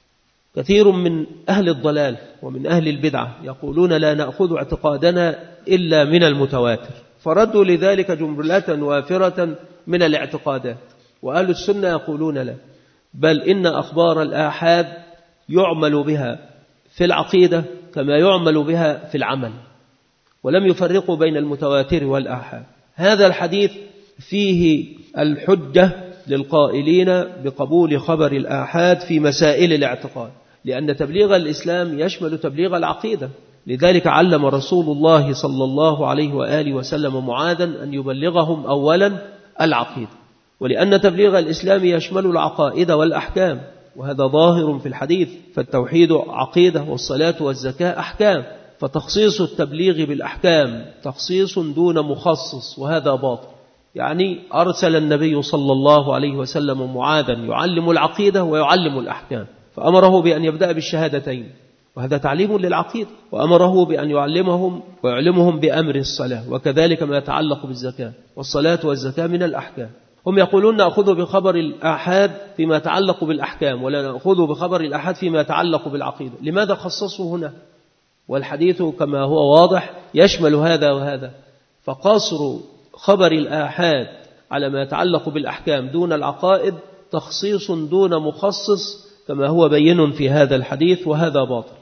كثير من أهل الضلال ومن أهل البدعة يقولون لا نأخذ اعتقادنا إلا من المتواتر، فردوا لذلك جملة وافرة من الاعتقادات. وأهل السنة يقولون لا، بل إن أخبار الآحاد يعمل بها في العقيدة كما يعمل بها في العمل، ولم يفرقوا بين المتواتر والآحاد. هذا الحديث فيه الحجة للقائلين بقبول خبر الآحاد في مسائل الاعتقاد، لأن تبليغ الإسلام يشمل تبليغ العقيدة. لذلك علم رسول الله صلى الله عليه وآله وسلم معاذا أن يبلغهم أولا العقيدة، ولأن تبليغ الإسلام يشمل العقائد والأحكام، وهذا ظاهر في الحديث. فالتوحيد عقيدة، والصلاة والزكاة أحكام، فتخصيص التبليغ بالأحكام تخصيص دون مخصص، وهذا باطل. يعني أرسل النبي صلى الله عليه وسلم معاذا يعلم العقيدة ويعلم الأحكام، فأمره بأن يبدأ بالشهادتين، وهذا تعليم للعقيدة، وأمره بأن يعلمهم ويعلمهم بأمر الصلاة، وكذلك ما يتعلق بالزكاة، والصلاة والزكاة من الأحكام. هم يقولون نأخذ بخبر الآحاد فيما يتعلق بالأحكام، ولا نأخذ بخبر الآحاد فيما يتعلق بالعقيدة. لماذا خصصوا هنا؟ والحديث كما هو واضح يشمل هذا وهذا، فقصر خبر الآحاد على ما يتعلق بالأحكام دون العقائد تخصيص دون مخصص كما هو بين في هذا الحديث، وهذا باطل،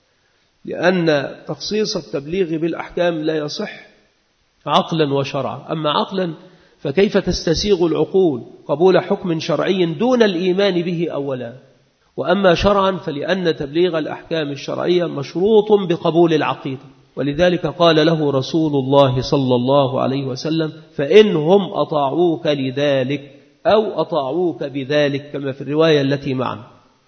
لأن تخصيص التبليغ بالأحكام لا يصح عقلا وشرعا. أما عقلا فكيف تستسيغ العقول قبول حكم شرعي دون الإيمان به أولا؟ وأما شرعا فلأن تبليغ الأحكام الشرعية مشروط بقبول العقيدة، ولذلك قال له رسول الله صلى الله عليه وسلم فإنهم أطاعوك لذلك أو أطاعوك بذلك، كما في الرواية التي معنا.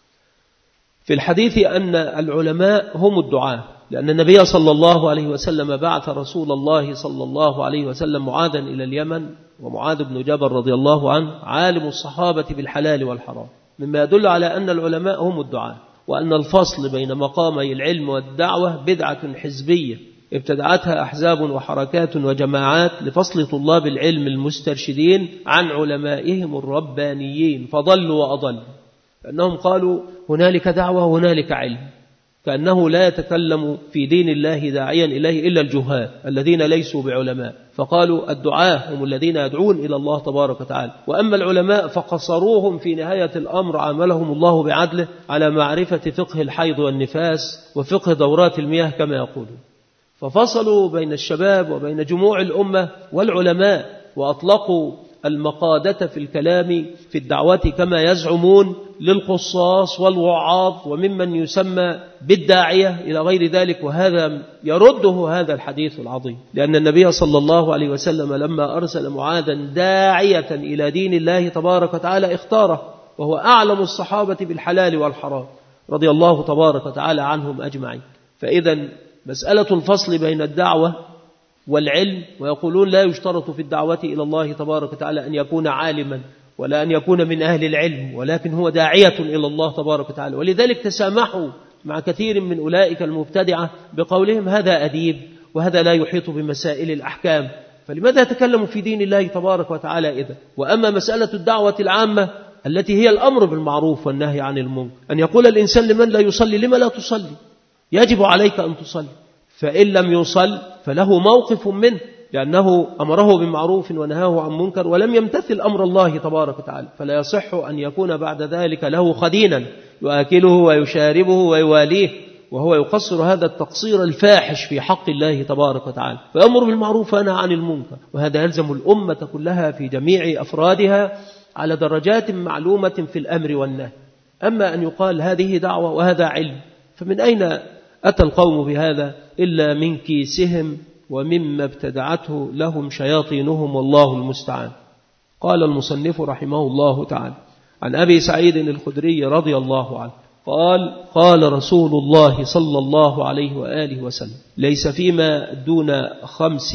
في الحديث أن العلماء هم الدعاة، لأن النبي صلى الله عليه وسلم بعث رسول الله صلى الله عليه وسلم معاذا إلى اليمن، ومعاذ بن جبل رضي الله عنه عالم الصحابة بالحلال والحرام، مما يدل على أن العلماء هم الدعاة، وأن الفصل بين مقامي العلم والدعوة بدعة حزبية ابتدعتها أحزاب وحركات وجماعات لفصل طلاب العلم المسترشدين عن علمائهم الربانيين، فضلوا وأضلوا، لأنهم قالوا هنالك دعوة وهنالك علم، كأنه لا يتكلم في دين الله داعيا إليه إلا الجهال الذين ليسوا بعلماء، فقالوا الدعاة هم الذين يدعون إلى الله تبارك وتعالى، وأما العلماء فقصروهم في نهاية الأمر عاملهم الله بعدله على معرفة فقه الحيض والنفاس وفقه دورات المياه كما يقولون. ففصلوا بين الشباب وبين جموع الأمة والعلماء، وأطلقوا المقادة في الكلام في الدعوة كما يزعمون للقصاص والوعاظ وممن يسمى بالداعية إلى غير ذلك. وهذا يرده هذا الحديث العظيم، لأن النبي صلى الله عليه وسلم لما أرسل معاذا داعية إلى دين الله تبارك وتعالى اختاره، وهو أعلم الصحابة بالحلال والحرام رضي الله تبارك وتعالى عنهم أجمعين. فإذا مسألة الفصل بين الدعوة والعلم، ويقولون لا يشترط في الدعوة إلى الله تبارك وتعالى أن يكون عالما ولا أن يكون من أهل العلم، ولكن هو داعية إلى الله تبارك وتعالى. ولذلك تسامحوا مع كثير من أولئك المبتدعة بقولهم هذا أديب وهذا لا يحيط بمسائل الأحكام، فلماذا يتكلم في دين الله تبارك وتعالى إذا؟ وأما مسألة الدعوة العامة التي هي الأمر بالمعروف والنهي عن المنكر، أن يقول الإنسان لمن لا يصلي لما لا تصلي، يجب عليك أن تصلي، فإن لم يصل فله موقف منه، لأنه أمره بمعروف ونهاه عن منكر ولم يمتثل أمر الله تبارك وتعالى، فلا يصح أن يكون بعد ذلك له خدينا يؤكله ويشاربه ويواليه، وهو يقصر هذا التقصير الفاحش في حق الله تبارك وتعالى، فيأمر بالمعروف وينهى عن المنكر. وهذا يلزم الأمة كلها في جميع أفرادها على درجات معلومة في الأمر والنهي. أما أن يقال هذه دعوة وهذا علم، فمن أين أتى القوم بهذا إلا من كيسهم ومما ابتدعته لهم شياطينهم والله المستعان. قال المصنف رحمه الله تعالى عن أبي سعيد الخدري رضي الله عنه قال قال رسول الله صلى الله عليه وآله وسلم ليس فيما دون خمس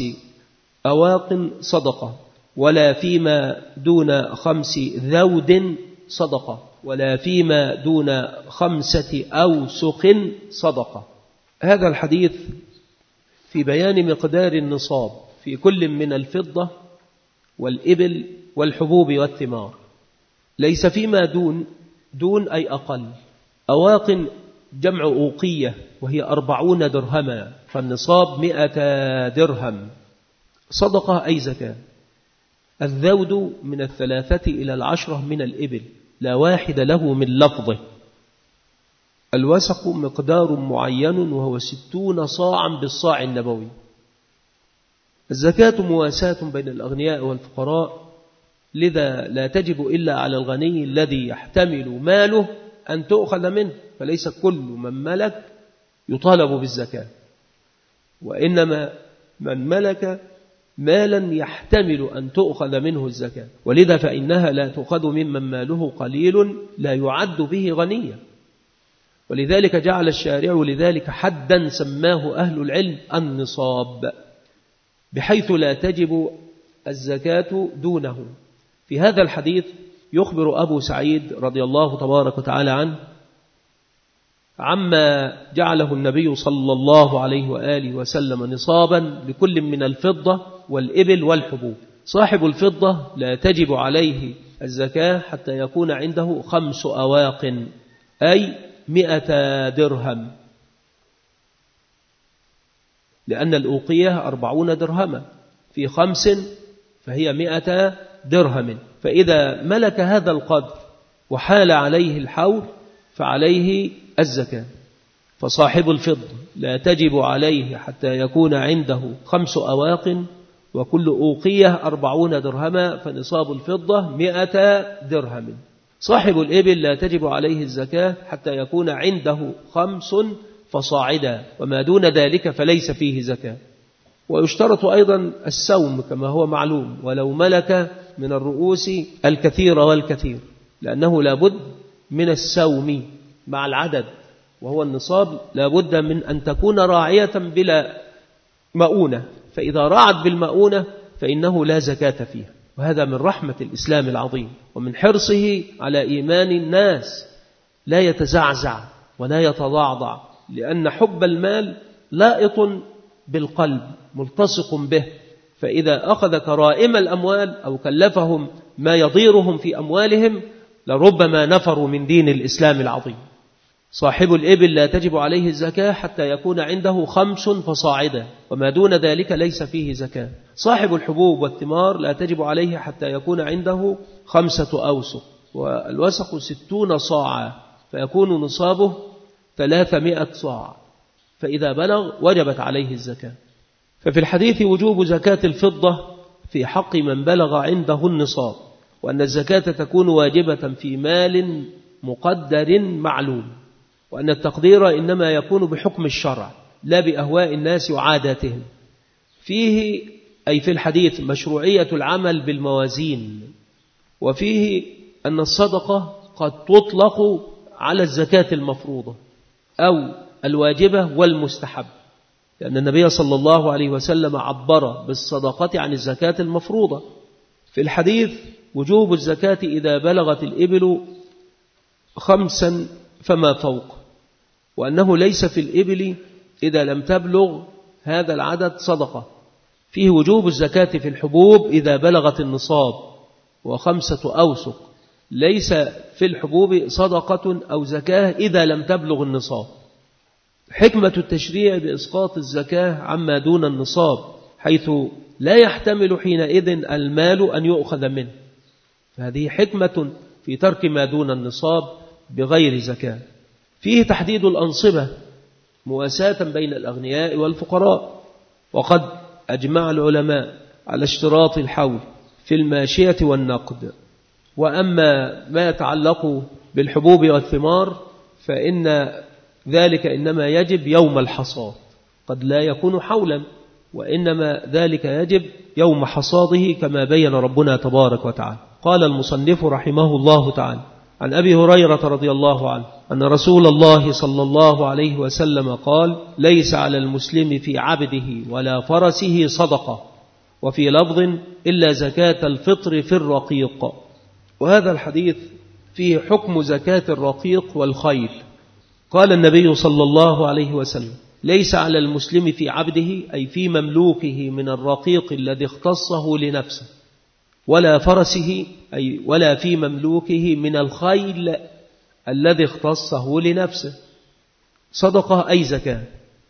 أواق صدقة، ولا فيما دون خمس ذود صدقة، ولا فيما دون خمسة أوسق صدقة. هذا الحديث في بيان مقدار النصاب في كل من الفضة والإبل والحبوب والثمار. ليس فيما دون، دون أي أقل. أواق جمع أوقية وهي أربعون درهما، فالنصاب مئة درهم. صدقة أي زكاة. الذود من الثلاثة إلى العشرة من الإبل، لا واحد له من لفظه. الوسق مقدار معين وهو ستون صاعا بالصاع النبوي. الزكاة مواساة بين الأغنياء والفقراء، لذا لا تجب إلا على الغني الذي يحتمل ماله أن تؤخذ منه، فليس كل من ملك يطالب بالزكاة، وإنما من ملك مالا يحتمل أن تؤخذ منه الزكاة، ولذا فإنها لا تؤخذ ممن ماله قليل لا يعد به غنيا. ولذلك جعل الشارع لذلك حدا سماه أهل العلم النصاب، بحيث لا تجب الزكاة دونه. في هذا الحديث يخبر أبو سعيد رضي الله تبارك وتعالى عنه عما جعله النبي صلى الله عليه وآله وسلم نصابا لكل من الفضة والإبل والحبوب. صاحب الفضة لا تجب عليه الزكاة حتى يكون عنده خمس أواق، أي مئة درهم، لأن الأوقية أربعون درهما في خمس فهي مئة درهم. فإذا ملك هذا القدر وحال عليه الحول فعليه الزكاة. فصاحب الفضة لا تجب عليه حتى يكون عنده خمس أواق، وكل أوقية أربعون درهما، فنصاب الفضة مئة درهم. صاحب الإبل لا تجب عليه الزكاة حتى يكون عنده خمس فصاعدا، وما دون ذلك فليس فيه زكاة. ويشترط أيضا السوم كما هو معلوم، ولو ملك من الرؤوس الكثير والكثير، لأنه لابد من السوم مع العدد، وهو النصاب لابد من أن تكون راعية بلا مؤونة، فإذا راعت بالمؤونة فإنه لا زكاة فيها. وهذا من رحمة الإسلام العظيم ومن حرصه على إيمان الناس، لا يتزعزع ولا يتضعضع، لأن حب المال لائط بالقلب ملتصق به، فإذا أخذ كرائم الأموال أو كلفهم ما يضيرهم في أموالهم لربما نفروا من دين الإسلام العظيم. صاحب الإبل لا تجب عليه الزكاة حتى يكون عنده خمس فصاعدا، وما دون ذلك ليس فيه زكاة. صاحب الحبوب والثمار لا تجب عليه حتى يكون عنده خمسة أوسق، والوسق ستون صاعا، فيكون نصابه ثلاثمائة صاع. فإذا بلغ وجبت عليه الزكاة. ففي الحديث وجوب زكاة الفضة في حق من بلغ عنده النصاب، وأن الزكاة تكون واجبة في مال مقدر معلوم، وأن التقدير إنما يكون بحكم الشرع لا بأهواء الناس وعاداتهم. فيه أي في الحديث مشروعية العمل بالموازين، وفيه أن الصدقة قد تطلق على الزكاة المفروضة أو الواجبة والمستحب، لأن النبي صلى الله عليه وسلم عبر بالصدقة عن الزكاة المفروضة. في الحديث وجوب الزكاة إذا بلغت الإبل خمسا فما فوق، وأنه ليس في الإبل إذا لم تبلغ هذا العدد صدقة. فيه وجوب الزكاة في الحبوب إذا بلغت النصاب وخمسة أوسق، ليس في الحبوب صدقة أو زكاة إذا لم تبلغ النصاب. حكمة التشريع بإسقاط الزكاة عما دون النصاب، حيث لا يحتمل حينئذ المال أن يؤخذ منه، فهذه حكمة في ترك ما دون النصاب بغير زكاة. فيه تحديد الأنصبة مواساة بين الأغنياء والفقراء، وقد أجمع العلماء على اشتراط الحول في الماشية والنقد. وأما ما يتعلق بالحبوب والثمار فإن ذلك إنما يجب يوم الحصاد، قد لا يكون حولا، وإنما ذلك يجب يوم حصاده كما بين ربنا تبارك وتعالى. قال المصنف رحمه الله تعالى عن أبي هريرة رضي الله عنه أن رسول الله صلى الله عليه وسلم قال: ليس على المسلم في عبده ولا فرسه صدقة، وفي لفظ إلا زكاة الفطر في الرقيق. وهذا الحديث فيه حكم زكاة الرقيق والخيل. قال النبي صلى الله عليه وسلم: ليس على المسلم في عبده أي في مملوكه من الرقيق الذي اختصه لنفسه، ولا فرسه أي ولا في مملوكه من الخيل الذي اختصه لنفسه صدقة أي زكاة.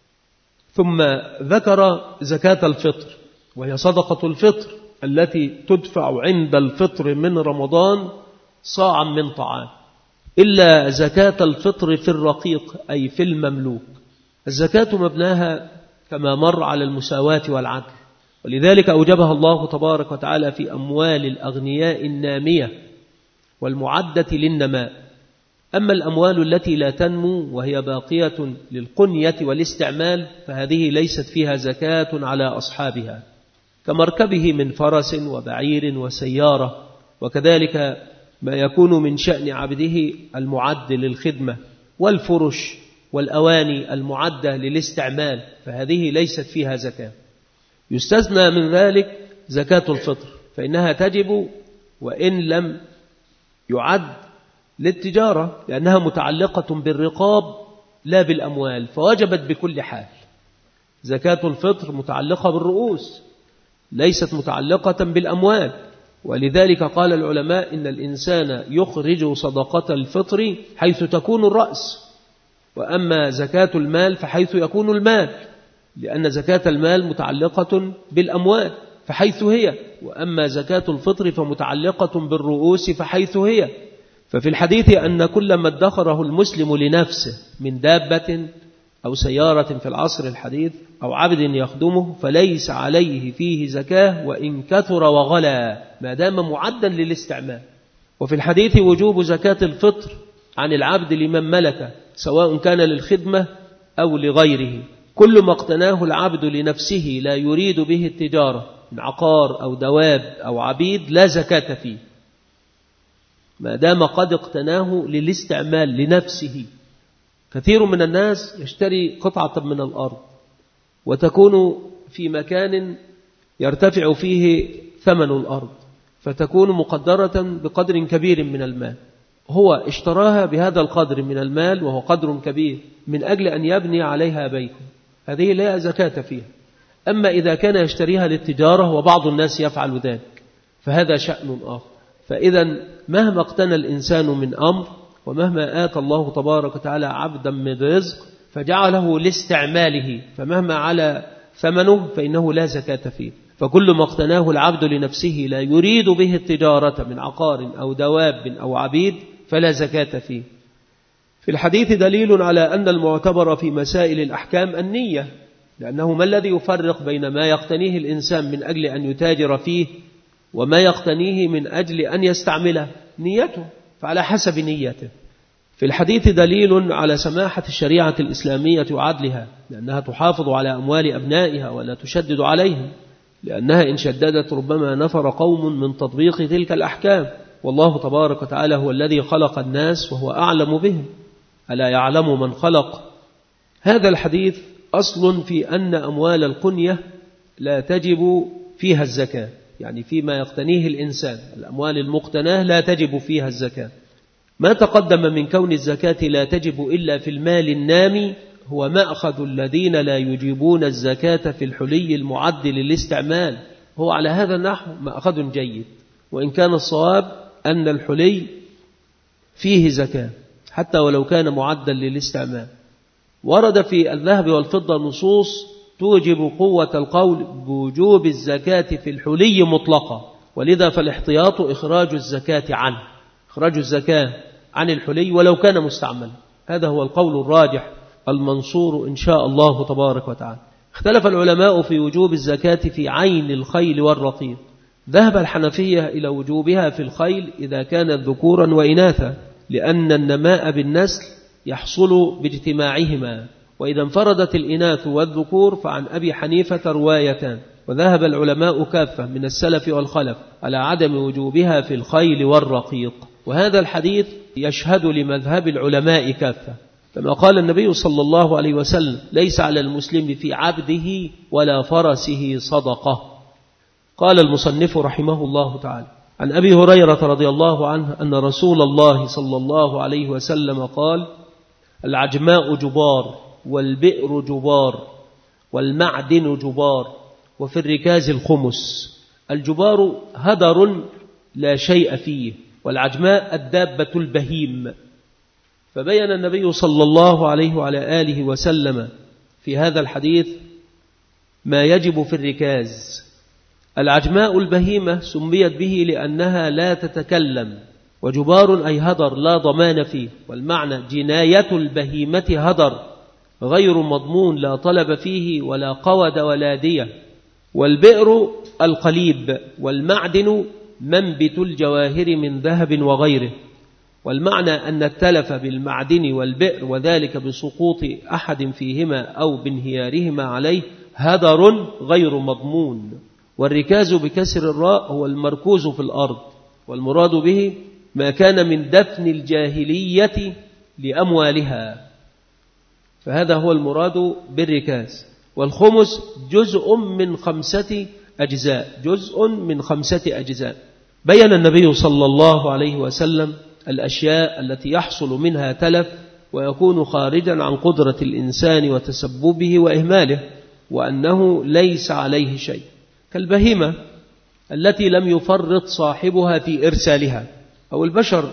ثم ذكر زكاة الفطر، وهي صدقة الفطر التي تدفع عند الفطر من رمضان صاعا من طعام، إلا زكاة الفطر في الرقيق أي في المملوك. الزكاة مبناها كما مر على المساواة والعدل، ولذلك أوجبها الله تبارك وتعالى في أموال الأغنياء النامية والمعدة للنماء. أما الأموال التي لا تنمو وهي باقية للقنية والاستعمال فهذه ليست فيها زكاة على أصحابها، كمركبه من فرس وبعير وسيارة، وكذلك ما يكون من شأن عبده المعد للخدمة، والفرش والأواني المعدة للاستعمال، فهذه ليست فيها زكاة. يستثنى من ذلك زكاة الفطر، فإنها تجب وإن لم يعد للتجارة، لأنها متعلقة بالرقاب لا بالأموال، فوجبت بكل حال. زكاة الفطر متعلقة بالرؤوس ليست متعلقة بالأموال، ولذلك قال العلماء إن الإنسان يخرج صدقة الفطر حيث تكون الرأس، وأما زكاة المال فحيث يكون المال، لأن زكاة المال متعلقة بالأموال فحيث هي، وأما زكاة الفطر فمتعلقة بالرؤوس فحيث هي. ففي الحديث أن كل ما ادخره المسلم لنفسه من دابة أو سيارة في العصر الحديث أو عبد يخدمه فليس عليه فيه زكاة وإن كثر وغلا ما دام معدا للاستعمال. وفي الحديث وجوب زكاة الفطر عن العبد لمن ملك، سواء كان للخدمة أو لغيره. كل ما اقتناه العبد لنفسه لا يريد به التجارة من عقار أو دواب أو عبيد لا زكاة فيه، ما دام قد اقتناه للاستعمال لنفسه. كثير من الناس يشتري قطعة من الأرض وتكون في مكان يرتفع فيه ثمن الأرض، فتكون مقدرة بقدر كبير من المال، هو اشتراها بهذا القدر من المال وهو قدر كبير من أجل أن يبني عليها بيتا، هذه لا زكاة فيها. أما إذا كان يشتريها للتجارة وبعض الناس يفعل ذلك فهذا شأن آخر. فإذا مهما اقتنى الإنسان من أمر ومهما آتى الله تبارك وتعالى عبدا من رزق فجعله لاستعماله، فمهما على ثمنه فإنه لا زكاة فيه. فكل ما اقتناه العبد لنفسه لا يريد به التجارة من عقار أو دواب أو عبيد فلا زكاة فيه. في الحديث دليل على أن المعتبر في مسائل الأحكام النية، لأنه ما الذي يفرق بين ما يقتنيه الإنسان من أجل أن يتاجر فيه وما يقتنيه من أجل أن يستعمله؟ نيته، فعلى حسب نيته. في الحديث دليل على سماحة الشريعة الإسلامية وعدلها، لأنها تحافظ على أموال أبنائها ولا تشدد عليهم، لأنها إن شددت ربما نفر قوم من تطبيق تلك الأحكام، والله تبارك وتعالى هو الذي خلق الناس وهو أعلم بهم، ألا يعلم من خلق. هذا الحديث أصل في أن أموال القنية لا تجب فيها الزكاة، يعني فيما يقتنيه الإنسان الأموال المقتناه لا تجب فيها الزكاة. ما تقدم من كون الزكاة لا تجب إلا في المال النامي هو مأخذ الذين لا يجيبون الزكاة في الحلي المعد للاستعمال، هو على هذا النحو مأخذ جيد، وإن كان الصواب أن الحلي فيه زكاة حتى ولو كان معدا للاستعمال. ورد في الذهب والفضة نصوص توجب قوة القول بوجوب الزكاة في الحلي مطلقة، ولذا فالاحتياط إخراج الزكاة عنه، إخراج الزكاة عن الحلي ولو كان مستعمل. هذا هو القول الراجح المنصور إن شاء الله تبارك وتعالى. اختلف العلماء في وجوب الزكاة في عين الخيل والرقيق. ذهب الحنفية إلى وجوبها في الخيل إذا كانت ذكورا وإناثا، لأن النماء بالنسل يحصل باجتماعهما، وإذا انفردت الإناث والذكور فعن أبي حنيفة روايتان، وذهب العلماء كافة من السلف والخلف على عدم وجوبها في الخيل والرقيق. وهذا الحديث يشهد لمذهب العلماء كافة، كما قال النبي صلى الله عليه وسلم: ليس على المسلم في عبده ولا فرسه صدقة. قال المصنف رحمه الله تعالى: عن أبي هريرة رضي الله عنه أن رسول الله صلى الله عليه وسلم قال: العجماء جبار، والبئر جبار، والمعدن جبار، وفي الركاز الخمس. الجبار هدر لا شيء فيه، والعجماء الدابة البهيم. فبين النبي صلى الله عليه وعلى آله وسلم في هذا الحديث ما يجب في الركاز. العجماء البهيمة سميت به لأنها لا تتكلم، وجبار أي هدر لا ضمان فيه، والمعنى جناية البهيمة هدر غير مضمون لا طلب فيه ولا قود ولا دية. والبئر القليب، والمعدن منبت الجواهر من ذهب وغيره. والمعنى أن التلف بالمعدن والبئر وذلك بسقوط أحد فيهما أو بانهيارهما عليه هدر غير مضمون. والركاز بكسر الراء هو المركوز في الأرض، والمراد به ما كان من دفن الجاهلية لأموالها، فهذا هو المراد بالركاز. والخمس جزء من خمسة أجزاء، جزء من خمسة أجزاء. بين النبي صلى الله عليه وسلم الأشياء التي يحصل منها تلف ويكون خارجا عن قدرة الإنسان وتسببه وإهماله، وأنه ليس عليه شيء، كالبهيمة التي لم يفرط صاحبها في إرسالها، أو البشر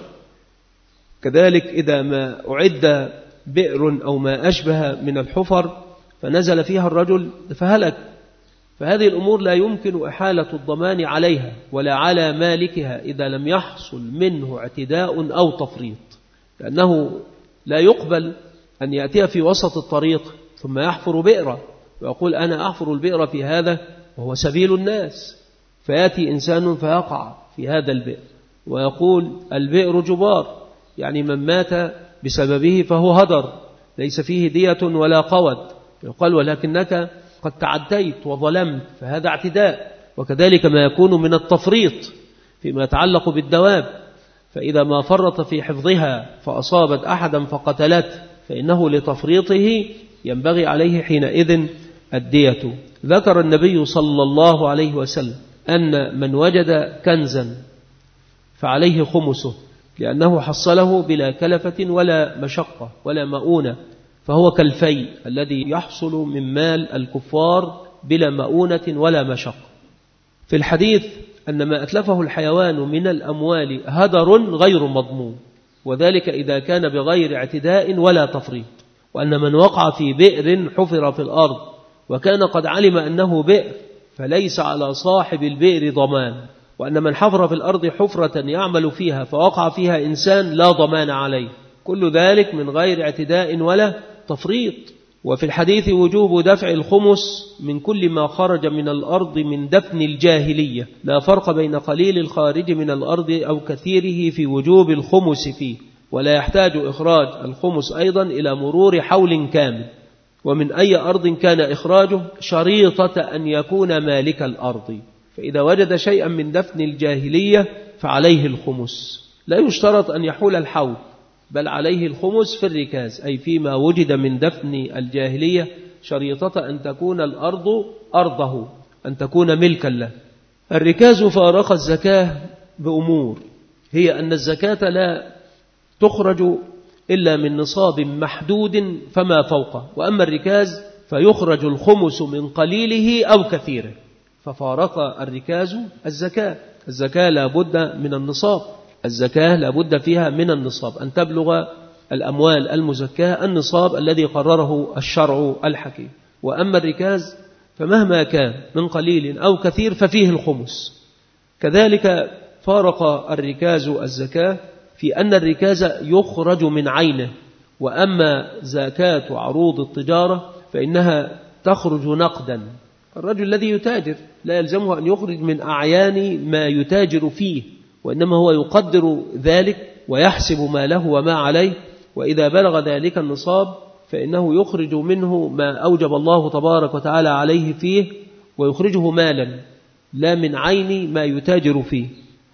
كذلك إذا ما أعد بئر أو ما أشبه من الحفر فنزل فيها الرجل فهلك، فهذه الأمور لا يمكن إحالة الضمان عليها ولا على مالكها إذا لم يحصل منه اعتداء أو تفريط، لأنه لا يقبل أن يأتي في وسط الطريق ثم يحفر بئرا ويقول أنا أحفر البئر في هذا وهو سبيل الناس، فيأتي إنسان فيقع في هذا البئر ويقول البئر جبار، يعني من مات بسببه فهو هدر ليس فيه دية ولا قود، يقال ولكنك قد تعديت وظلمت، فهذا اعتداء. وكذلك ما يكون من التفريط فيما يتعلق بالدواب، فإذا ما فرط في حفظها فأصابت أحدا فقتلت فإنه لتفريطه ينبغي عليه حينئذ الدية. ذكر النبي صلى الله عليه وسلم أن من وجد كنزا فعليه خمسه، لأنه حصله بلا كلفة ولا مشقة ولا مؤونة، فهو كالفي الذي يحصل من مال الكفار بلا مؤونة ولا مشقة. في الحديث أن ما أتلفه الحيوان من الأموال هدر غير مضمون، وذلك إذا كان بغير اعتداء ولا تفريط، وأن من وقع في بئر حفر في الأرض وكان قد علم أنه بئر فليس على صاحب البئر ضمان، وأن من حفر في الأرض حفرة يعمل فيها فوقع فيها إنسان لا ضمان عليه، كل ذلك من غير اعتداء ولا تفريط. وفي الحديث وجوب دفع الخمس من كل ما خرج من الأرض من دفن الجاهلية، لا فرق بين قليل الخارج من الأرض أو كثيره في وجوب الخمس فيه، ولا يحتاج إخراج الخمس أيضا إلى مرور حول كامل. ومن أي أرض كان إخراجه شريطة أن يكون مالك الأرض، فإذا وجد شيئا من دفن الجاهلية فعليه الخمس، لا يشترط أن يحول الحول، بل عليه الخمس في الركاز، أي فيما وجد من دفن الجاهلية، شريطة أن تكون الأرض أرضه، أن تكون ملكا له. الركاز فارق الزكاة بأمور، هي أن الزكاة لا تخرج إلا من نصاب محدود فما فوقه، وأما الركاز فيخرج الخمس من قليله أو كثيره، ففارق الركاز الزكاة. الزكاة لا بد من النصاب، الزكاة لا بد فيها من النصاب، أن تبلغ الأموال المزكاة النصاب الذي قرره الشرع الحكيم. وأما الركاز فمهما كان من قليل أو كثير ففيه الخمس. كذلك فارق الركاز الزكاة في أن الركاز يخرج من عينه، وأما زكاة عروض التجارة فإنها تخرج نقدا. الرجل الذي يتاجر لا يلزمه أن يخرج من أعيان ما يتاجر فيه، وإنما هو يقدر ذلك ويحسب ما له وما عليه، وإذا بلغ ذلك النصاب فإنه يخرج منه ما أوجب الله تبارك وتعالى عليه فيه، ويخرجه مالا لا من عين ما يتاجر فيه،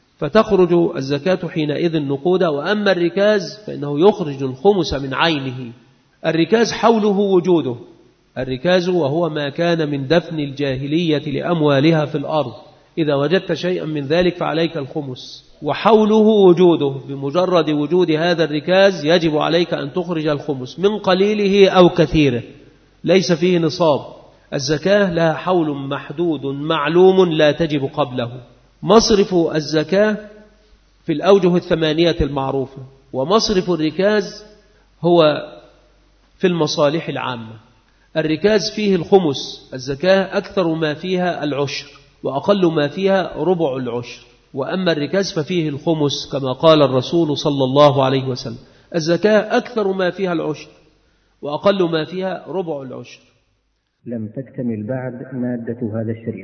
فتخرج الزكاة حينئذ نقودا. وأما الركاز فإنه يخرج الخمس من عينه. الركاز حوله وجوده، الركاز وهو ما كان من دفن الجاهلية لأموالها في الأرض، إذا وجدت شيئا من ذلك فعليك الخمس. وحوله وجوده، بمجرد وجود هذا الركاز يجب عليك أن تخرج الخمس من قليله أو كثيره، ليس فيه نصاب. الزكاة لها حول محدود معلوم لا تجب قبله. مصرف الزكاة في الأوجه الثمانية المعروفة، ومصرف الركاز هو في المصالح العامة. الركاز فيه الخمس، الزكاة أكثر ما فيها العشر، وأقل ما فيها ربع العشر. وأما الركاز ففيه الخمس كما قال الرسول صلى الله عليه وسلم. الزكاة أكثر ما فيها العشر، وأقل ما فيها ربع العشر. لم تكتمل بعد مادة هذا الشريط،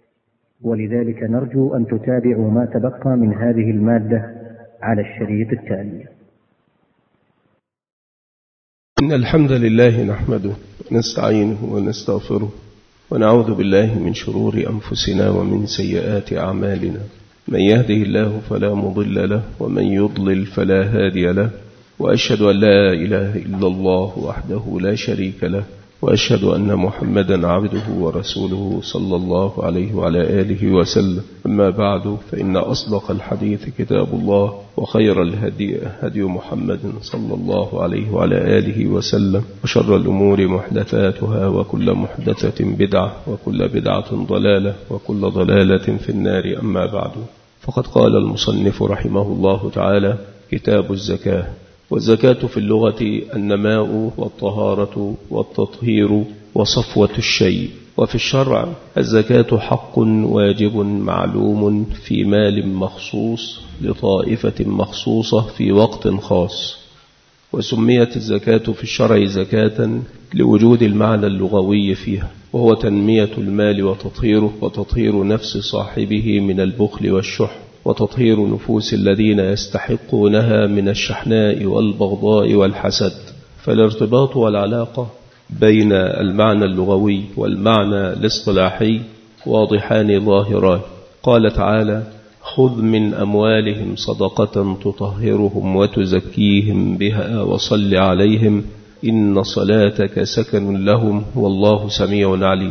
ولذلك نرجو أن تتابعوا ما تبقى من هذه المادة على الشريط التالي. إن الحمد لله نحمده ونستعينه ونستغفره، ونعوذ بالله من شرور أنفسنا ومن سيئات أعمالنا. من يهده الله فلا مضل له، ومن يضلل فلا هادي له، وأشهد أن لا إله إلا الله وحده لا شريك له، وأشهد أن محمدا عبده ورسوله صلى الله عليه وعلى آله وسلم. أما بعد، فإن أصدق الحديث كتاب الله، وخير الهدي هدي محمد صلى الله عليه وعلى آله وسلم، وشر الأمور محدثاتها، وكل محدثة بدعة، وكل بدعة ضلالة، وكل ضلالة في النار. أما بعد، فقد قال المصنف رحمه الله تعالى: كتاب الزكاة. والزكاة في اللغة النماء والطهارة والتطهير وصفوة الشيء. وفي الشرع الزكاة حق واجب معلوم في مال مخصوص لطائفة مخصوصة في وقت خاص. وسميت الزكاة في الشرع زكاة لوجود المعنى اللغوي فيها، وهو تنمية المال وتطهيره، وتطهير نفس صاحبه من البخل والشح، وتطهير نفوس الذين يستحقونها من الشحناء والبغضاء والحسد. فالارتباط والعلاقة بين المعنى اللغوي والمعنى الاصطلاحي واضحان ظاهران. قال تعالى: خذ من أموالهم صدقة تطهرهم وتزكيهم بها وصل عليهم إن صلاتك سكن لهم والله سميع عليم.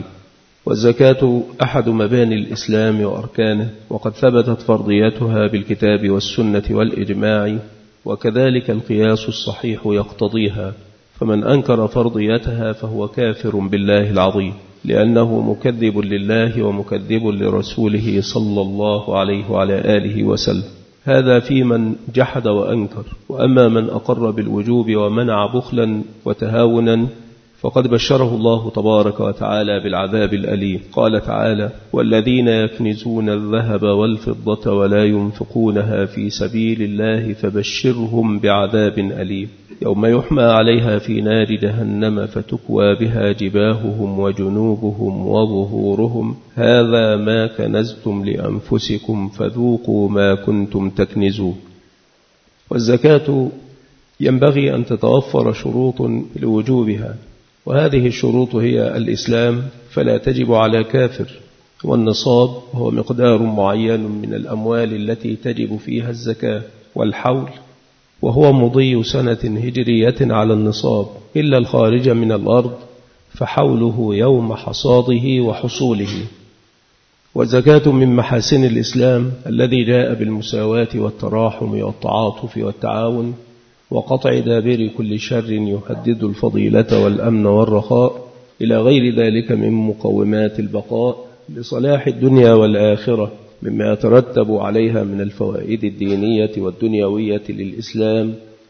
والزكاة أحد مباني الإسلام وأركانه، وقد ثبتت فرضيتها بالكتاب والسنة والإجماع، وكذلك القياس الصحيح يقتضيها. فمن أنكر فرضيتها فهو كافر بالله العظيم، لأنه مكذب لله ومكذب لرسوله صلى الله عليه وعلى آله وسلم. هذا في من جحد وأنكر. وأما من أقر بالوجوب ومنع بخلا وتهاونا فقد بشره الله تبارك وتعالى بالعذاب الأليم. قال تعالى: والذين يكنزون الذهب والفضة ولا ينفقونها في سبيل الله فبشرهم بعذاب أليم يوم يحمى عليها في نار جهنم فتكوى بها جباههم وجنوبهم وظهورهم هذا ما كنزتم لأنفسكم فذوقوا ما كنتم تكنزون. والزكاة ينبغي أن تتوفر شروط لوجوبها، وهذه الشروط هي الإسلام فلا تجب على كافر، والنصاب هو مقدار معين من الأموال التي تجب فيها الزكاة، والحول وهو مضي سنة هجرية على النصاب إلا الخارج من الأرض فحوله يوم حصاده وحصوله. والزكاة من محاسن الإسلام الذي جاء بالمساواة والتراحم والتعاطف والتعاون وقطع دابر كل شر يهدد الفضيلة والأمن والرخاء إلى غير ذلك من مقومات البقاء لصلاح الدنيا والآخرة مما يترتب عليها من الفوائد الدينية والدنيوية للإسلام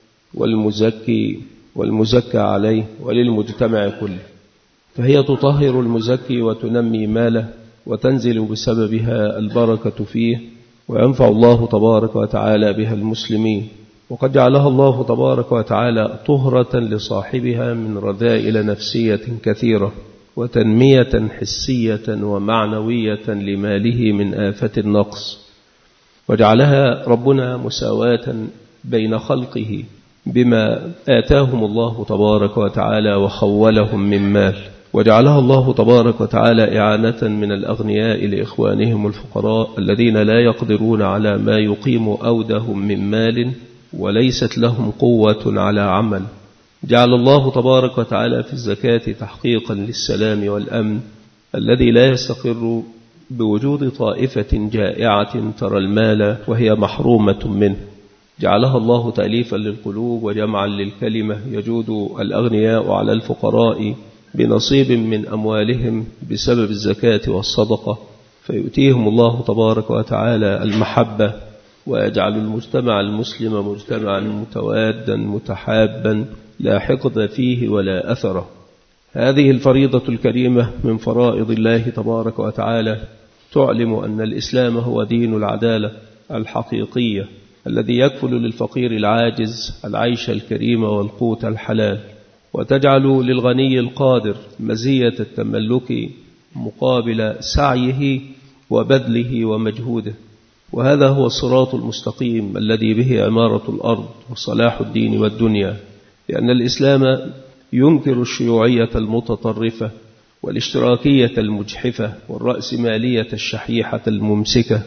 والمزكي والمزكى عليه وللمجتمع كله. فهي تطهر المزكي وتنمي ماله وتنزل بسببها البركة فيه، وينفع الله تبارك وتعالى بها المسلمين، وقد جعلها الله تبارك وتعالى طهرة لصاحبها من رذائل نفسية كثيرة وتنمية حسية ومعنوية لماله من آفة النقص. وجعلها ربنا مساواة بين خلقه بما آتاهم الله تبارك وتعالى وخولهم من مال، وجعلها الله تبارك وتعالى إعانة من الأغنياء لإخوانهم الفقراء الذين لا يقدرون على ما يقيم أودهم من مال وليست لهم قوة على عمل. جعل الله تبارك وتعالى في الزكاة تحقيقا للسلام والأمن الذي لا يستقر بوجود طائفة جائعة ترى المال وهي محرومة منه. جعلها الله تأليفا للقلوب وجمعا للكلمة، يجود الأغنياء على الفقراء بنصيب من أموالهم بسبب الزكاة والصدقة، فيؤتيهم الله تبارك وتعالى المحبة ويجعل المجتمع المسلم مجتمعا متوادا متحابا لا حقد فيه ولا أثره. هذه الفريضة الكريمة من فرائض الله تبارك وتعالى تعلم أن الإسلام هو دين العدالة الحقيقية الذي يكفل للفقير العاجز العيش الكريم والقوت الحلال، وتجعل للغني القادر مزية التملك مقابل سعيه وبذله ومجهوده. وهذا هو الصراط المستقيم الذي به عمارة الأرض وصلاح الدين والدنيا، لأن الإسلام ينكر الشيوعية المتطرفة والاشتراكية المجحفة والرأسمالية الشحيحة الممسكة،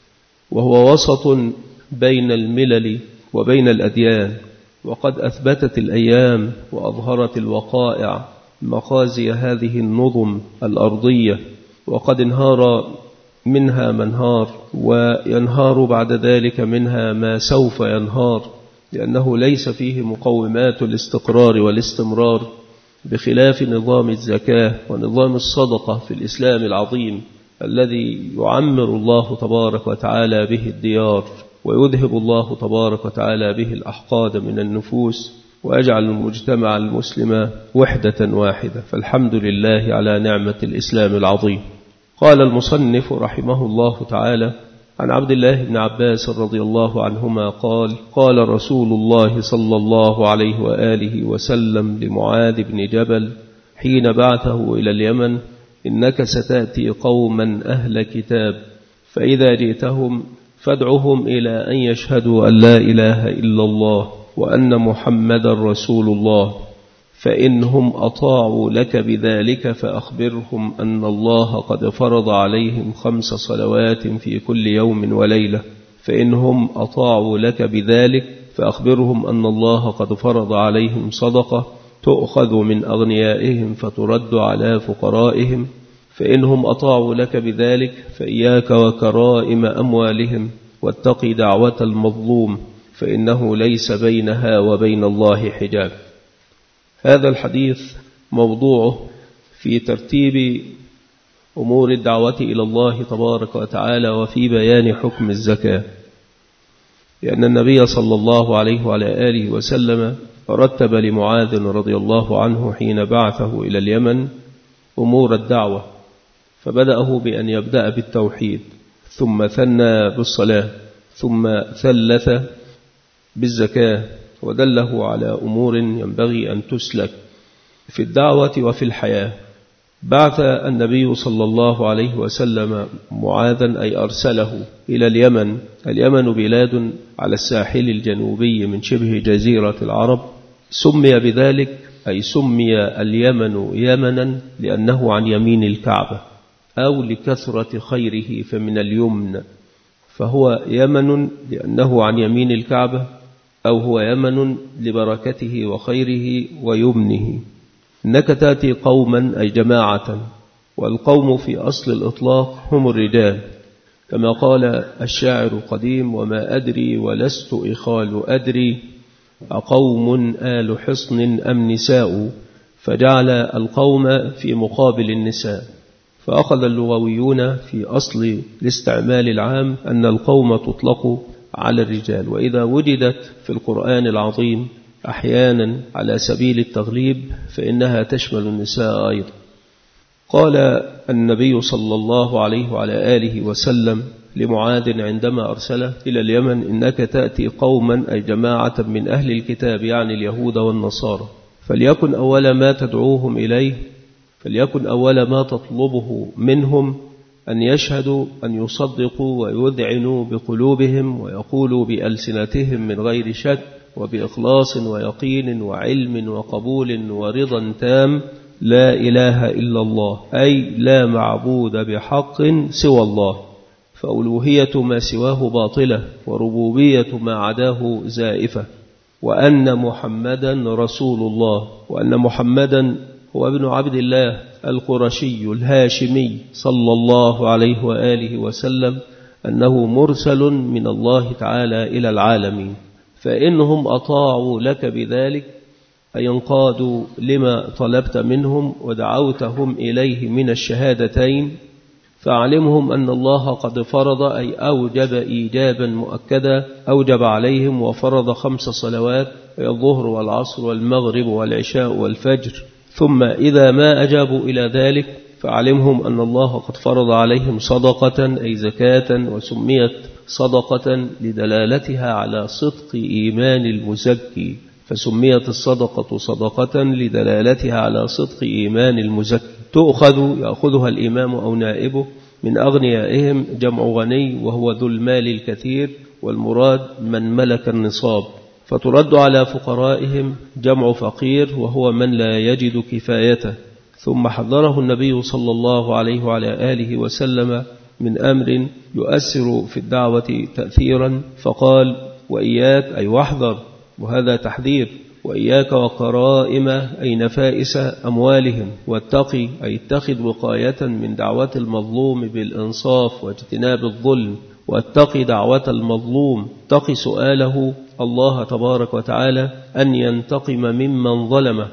وهو وسط بين الملل وبين الأديان. وقد أثبتت الأيام وأظهرت الوقائع مخازي هذه النظم الأرضية، وقد انهار منها منهار وينهار بعد ذلك منها ما سوف ينهار، لأنه ليس فيه مقومات الاستقرار والاستمرار بخلاف نظام الزكاة ونظام الصدقة في الإسلام العظيم الذي يعمر الله تبارك وتعالى به الديار ويذهب الله تبارك وتعالى به الأحقاد من النفوس ويجعل المجتمع المسلم وحدة واحدة. فالحمد لله على نعمة الإسلام العظيم. قال المصنف رحمه الله تعالى عن عبد الله بن عباس رضي الله عنهما قال: قال رسول الله صلى الله عليه وآله وسلم لمعاذ بن جبل حين بعثه إلى اليمن: إنك ستأتي قوما أهل كتاب، فإذا جئتهم فادعهم إلى أن يشهدوا أن لا إله إلا الله وأن محمد رسول الله، فإنهم أطاعوا لك بذلك فأخبرهم أن الله قد فرض عليهم خمس صلوات في كل يوم وليلة، فإنهم أطاعوا لك بذلك فأخبرهم أن الله قد فرض عليهم صدقة تؤخذ من أغنيائهم فترد على فقرائهم، فإنهم أطاعوا لك بذلك فإياك وكرائم أموالهم واتق دعوة المظلوم فإنه ليس بينها وبين الله حجاب. هذا الحديث موضوعه في ترتيب أمور الدعوة إلى الله تبارك وتعالى وفي بيان حكم الزكاة، لأن النبي صلى الله عليه وعلى آله وسلم رتب لمعاذ رضي الله عنه حين بعثه إلى اليمن أمور الدعوة، فبدأه بأن يبدأ بالتوحيد، ثم ثنى بالصلاة، ثم ثلث بالزكاة، ودله على أمور ينبغي أن تسلك في الدعوة وفي الحياة. بعث النبي صلى الله عليه وسلم معاذا أي أرسله إلى اليمن. اليمن بلاد على الساحل الجنوبي من شبه جزيرة العرب، سمي بذلك أي سمي اليمن يمنا لأنه عن يمين الكعبة، أو لكثرة خيره فمن اليمن، فهو يمن لأنه عن يمين الكعبة، أو هو يمن لبركته وخيره ويمنه. إنك تأتي قوما أي جماعة، والقوم في أصل الإطلاق هم الرجال، كما قال الشاعر القديم: وما أدري ولست إخال أدري أقوم آل حصن أم نساء، فجعل القوم في مقابل النساء. فأخذ اللغويون في أصل الاستعمال العام أن القوم تطلق على الرجال، وإذا وجدت في القرآن العظيم أحيانا على سبيل التغليب فإنها تشمل النساء أيضا. قال النبي صلى الله عليه وعلى آله وسلم لمعاذ عندما أرسله إلى اليمن: إنك تأتي قوما أي جماعة من أهل الكتاب، يعني اليهود والنصارى، فليكن أول ما تدعوهم إليه، فليكن أول ما تطلبه منهم أن يشهدوا، أن يصدقوا ويذعنوا بقلوبهم ويقولوا بألسنتهم من غير شك وبإخلاص ويقين وعلم وقبول ورضا تام: لا إله إلا الله، أي لا معبود بحق سوى الله، فألوهية ما سواه باطلة، وربوبية ما عداه زائفة، وأن محمدا رسول الله، وأن محمدا هو ابن عبد الله القرشي الهاشمي صلى الله عليه وآله وسلم، أنه مرسل من الله تعالى إلى العالمين. فإنهم أطاعوا لك بذلك أي انقادوا لما طلبت منهم ودعوتهم إليه من الشهادتين، فأعلمهم أن الله قد فرض أي أوجب إيجابا مؤكدا، أوجب عليهم وفرض خمس صلوات: الظهر والعصر والمغرب والعشاء والفجر. ثم إذا ما أجابوا إلى ذلك فأعلمهم أن الله قد فرض عليهم صدقة أي زكاة، وسميت صدقة لدلالتها على صدق إيمان المزكي، فسميت الصدقة صدقة لدلالتها على صدق إيمان المزكي. تؤخذ يأخذها الإمام أو نائبه من أغنيائهم، جمع غني وهو ذو المال الكثير، والمراد من ملك النصاب، فترد على فقرائهم، جمع فقير وهو من لا يجد كفايته. ثم حذره النبي صلى الله عليه وعلى آله وسلم من أمر يؤثر في الدعوة تأثيرا، فقال: وإياك أي واحذر، وهذا تحذير، وإياك وقرائم أي نفائس أموالهم، واتقي أي اتخذ وقاية من دعوة المظلوم بالإنصاف واجتناب الظلم، واتقي دعوة المظلوم، اتقي سؤاله الله تبارك وتعالى أن ينتقم ممن ظلمه.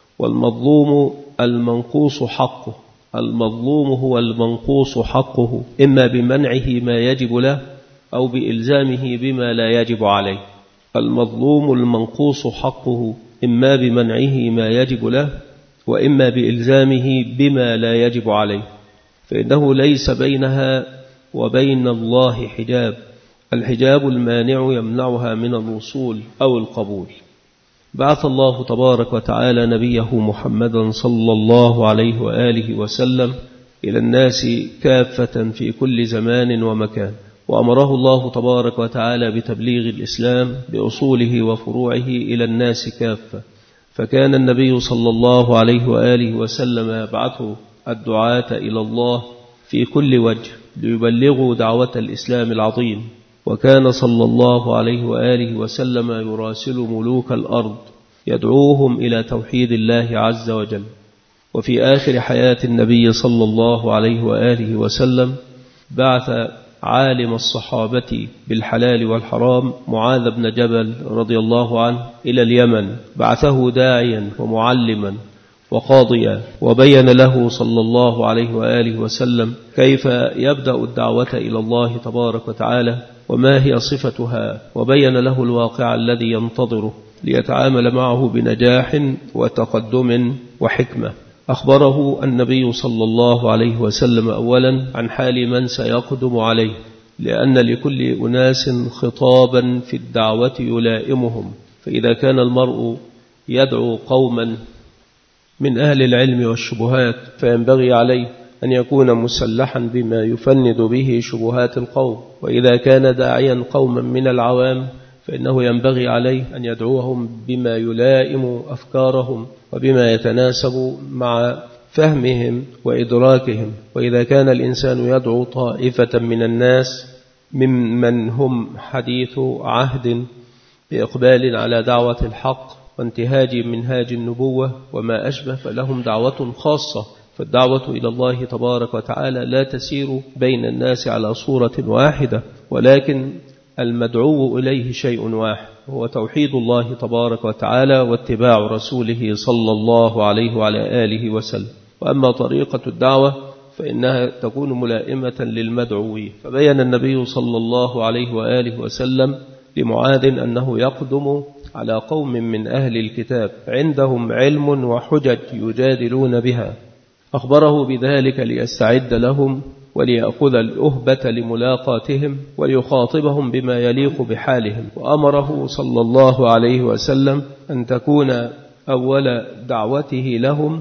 والمظلوم المنقوص حقه، المظلوم هو المنقوص حقه، إما بمنعه ما يجب له أو بإلزامه بما لا يجب عليه. المظلوم المنقوص حقه إما بمنعه ما يجب له، وإما بإلزامه بما لا يجب عليه، فإنه ليس بينها وبين الله حجاب، الحجاب المانع يمنعها من الوصول أو القبول. بعث الله تبارك وتعالى نبيه محمدا صلى الله عليه وآله وسلم إلى الناس كافة في كل زمان ومكان، وأمره الله تبارك وتعالى بتبليغ الإسلام بأصوله وفروعه إلى الناس كافة، فكان النبي صلى الله عليه وآله وسلم يبعث الدعاة إلى الله في كل وجه ليبلغوا دعوة الإسلام العظيم. وكان صلى الله عليه وآله وسلم يراسل ملوك الأرض يدعوهم إلى توحيد الله عز وجل. وفي آخر حياة النبي صلى الله عليه وآله وسلم بعث عالم الصحابة بالحلال والحرام معاذ بن جبل رضي الله عنه إلى اليمن، بعثه داعيا ومعلما وقاضيا، وبين له صلى الله عليه وآله وسلم كيف يبدأ الدعوة إلى الله تبارك وتعالى وما هي صفتها، وبين له الواقع الذي ينتظره ليتعامل معه بنجاح وتقدم وحكمة. أخبره النبي صلى الله عليه وسلم أولا عن حال من سيقدم عليه، لأن لكل أناس خطابا في الدعوة يلائمهم، فإذا كان المرء يدعو قوما من أهل العلم والشبهات فينبغي عليه أن يكون مسلحا بما يفند به شبهات القوم، وإذا كان داعيا قوما من العوام فإنه ينبغي عليه أن يدعوهم بما يلائم أفكارهم وبما يتناسب مع فهمهم وإدراكهم. وإذا كان الإنسان يدعو طائفة من الناس ممن هم حديث عهد بإقبال على دعوة الحق وانتهاج منهاج النبوة وما أشبه، فلهم دعوة خاصة. فالدعوة إلى الله تبارك وتعالى لا تسير بين الناس على صورة واحدة، ولكن المدعو إليه شيء واحد، هو توحيد الله تبارك وتعالى واتباع رسوله صلى الله عليه وعلى آله وسلم. وأما طريقة الدعوة فإنها تكون ملائمة للمدعوين. فبين النبي صلى الله عليه وآله وسلم لمعاذ أنه يقدم على قوم من أهل الكتاب عندهم علم وحجج يجادلون بها، أخبره بذلك ليستعد لهم وليأخذ الأهبة لملاقاتهم وليخاطبهم بما يليق بحالهم. وأمره صلى الله عليه وسلم أن تكون أول دعوته لهم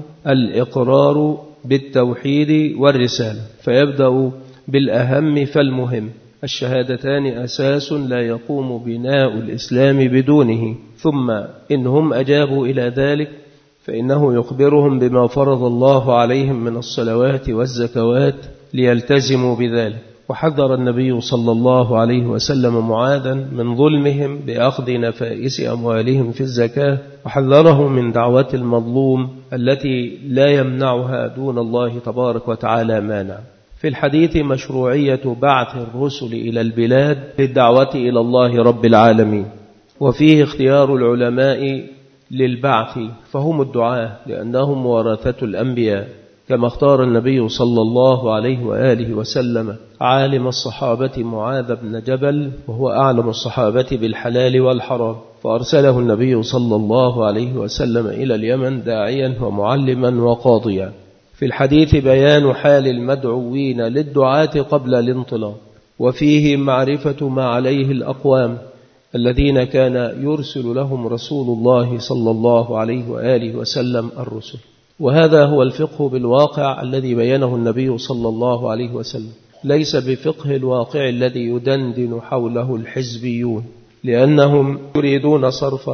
الإقرار بالتوحيد والرسالة، فيبدأ بالأهم فالمهم. الشهادتان أساس لا يقوم بناء الإسلام بدونه، ثم إنهم أجابوا إلى ذلك فإنه يخبرهم بما فرض الله عليهم من الصلوات والزكوات ليلتزموا بذلك. وحذر النبي صلى الله عليه وسلم معاذا من ظلمهم بأخذ نفائس أموالهم في الزكاة، وحذره من دعوة المظلوم التي لا يمنعها دون الله تبارك وتعالى مانع. في الحديث مشروعية بعث الرسل إلى البلاد للدعوة إلى الله رب العالمين، وفيه اختيار العلماء للبعث فهم الدعاة لأنهم ورثة الأنبياء، كما اختار النبي صلى الله عليه وآله وسلم عالم الصحابة معاذ بن جبل، وهو أعلم الصحابة بالحلال والحرام، فأرسله النبي صلى الله عليه وسلم إلى اليمن داعيا ومعلما وقاضيا. في الحديث بيان حال المدعوين للدعاة قبل الانطلاق، وفيه معرفة ما عليه الأقوام الذين كان يرسل لهم رسول الله صلى الله عليه وآله وسلم الرسل. وهذا هو الفقه بالواقع الذي بينه النبي صلى الله عليه وسلم، ليس بفقه الواقع الذي يدندن حوله الحزبيون، لأنهم يريدون صرف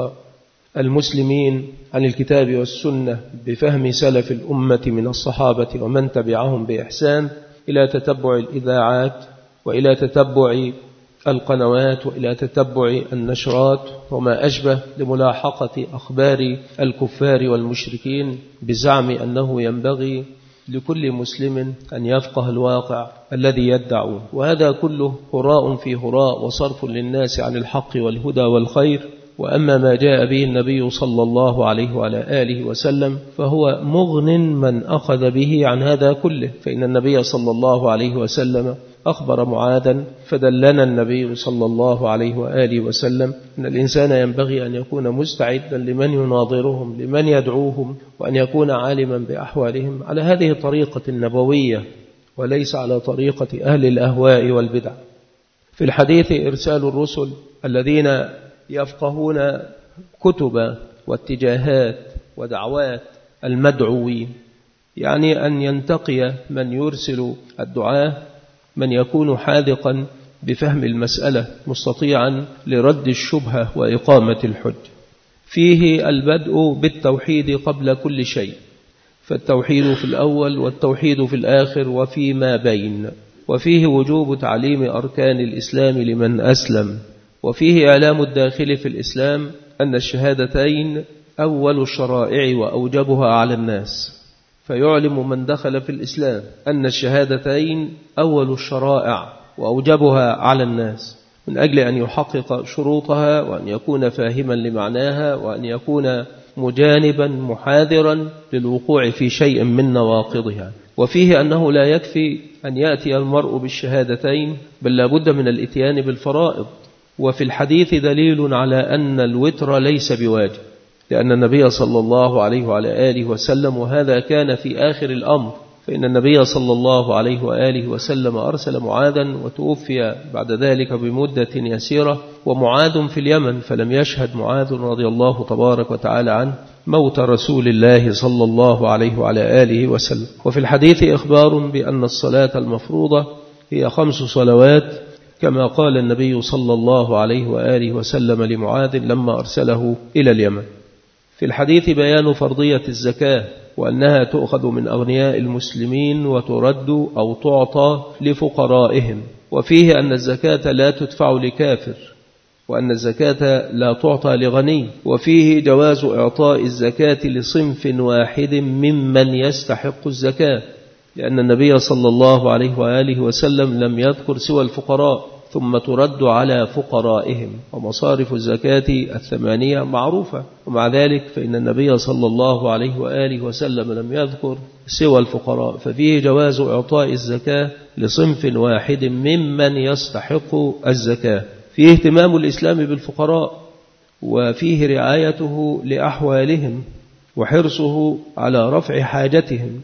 المسلمين عن الكتاب والسنة بفهم سلف الأمة من الصحابة ومن تبعهم بإحسان إلى تتبع الإذاعات وإلى تتبع القنوات وإلى تتبع النشرات وما أشبه لملاحقة أخبار الكفار والمشركين، بزعم أنه ينبغي لكل مسلم أن يفقه الواقع الذي يدعون. وهذا كله هراء في هراء وصرف للناس عن الحق والهدى والخير. وأما ما جاء به النبي صلى الله عليه وعلى آله وسلم فهو مغن من أخذ به عن هذا كله، فإن النبي صلى الله عليه وسلم أخبر معاذا فدلنا النبي صلى الله عليه وآله وسلم أن الإنسان ينبغي أن يكون مستعدا لمن يناظرهم لمن يدعوهم، وأن يكون عالما بأحوالهم على هذه الطريقة النبوية وليس على طريقة أهل الأهواء والبدع. في الحديث إرسال الرسل الذين يفقهون كتب واتجاهات ودعوات المدعوين، يعني أن ينتقي من يرسل الدعاة من يكون حاذقا بفهم المسألة مستطيعا لرد الشبهة وإقامة الحج. فيه البدء بالتوحيد قبل كل شيء، فالتوحيد في الأول والتوحيد في الآخر وفيما بين. وفيه وجوب تعليم أركان الإسلام لمن أسلم، وفيه إعلام الداخل في الإسلام أن الشهادتين أول الشرائع وأوجبها على الناس، فيعلم من دخل في الإسلام أن الشهادتين أول الشرائع وأوجبها على الناس، من أجل أن يحقق شروطها وأن يكون فاهما لمعناها وأن يكون مجانبا محاذرا للوقوع في شيء من نواقضها. وفيه أنه لا يكفي أن يأتي المرء بالشهادتين، بل لا بد من الإتيان بالفرائض، وفي الحديث دليل على أن الوتر ليس بواجب، لأن النبي صلى الله عليه وعلى آله وسلم، وهذا كان في آخر الأمر، فإن النبي صلى الله عليه وآله وسلم أرسل معاذا وتوفي بعد ذلك بمدة يسيرة، ومعاذ في اليمن، فلم يشهد معاذ رضي الله تبارك وتعالى عنه موت رسول الله صلى الله عليه وعلى آله وسلم. وفي الحديث إخبار بأن الصلاة المفروضة هي خمس صلوات، كما قال النبي صلى الله عليه وآله وسلم لمعاذ لما أرسله إلى اليمن. في الحديث بيان فرضية الزكاة، وأنها تؤخذ من أغنياء المسلمين وترد أو تعطى لفقرائهم، وفيه أن الزكاة لا تدفع لكافر، وأن الزكاة لا تعطى لغني، وفيه جواز إعطاء الزكاة لصنف واحد ممن يستحق الزكاة، لأن النبي صلى الله عليه وآله وسلم لم يذكر سوى الفقراء، ثم ترد على فقرائهم، ومصارف الزكاة الثمانية معروفة، ومع ذلك فإن النبي صلى الله عليه وآله وسلم لم يذكر سوى الفقراء، ففيه جواز إعطاء الزكاة لصنف واحد ممن يستحق الزكاة. فيه اهتمام الإسلام بالفقراء، وفيه رعايته لأحوالهم وحرصه على رفع حاجتهم.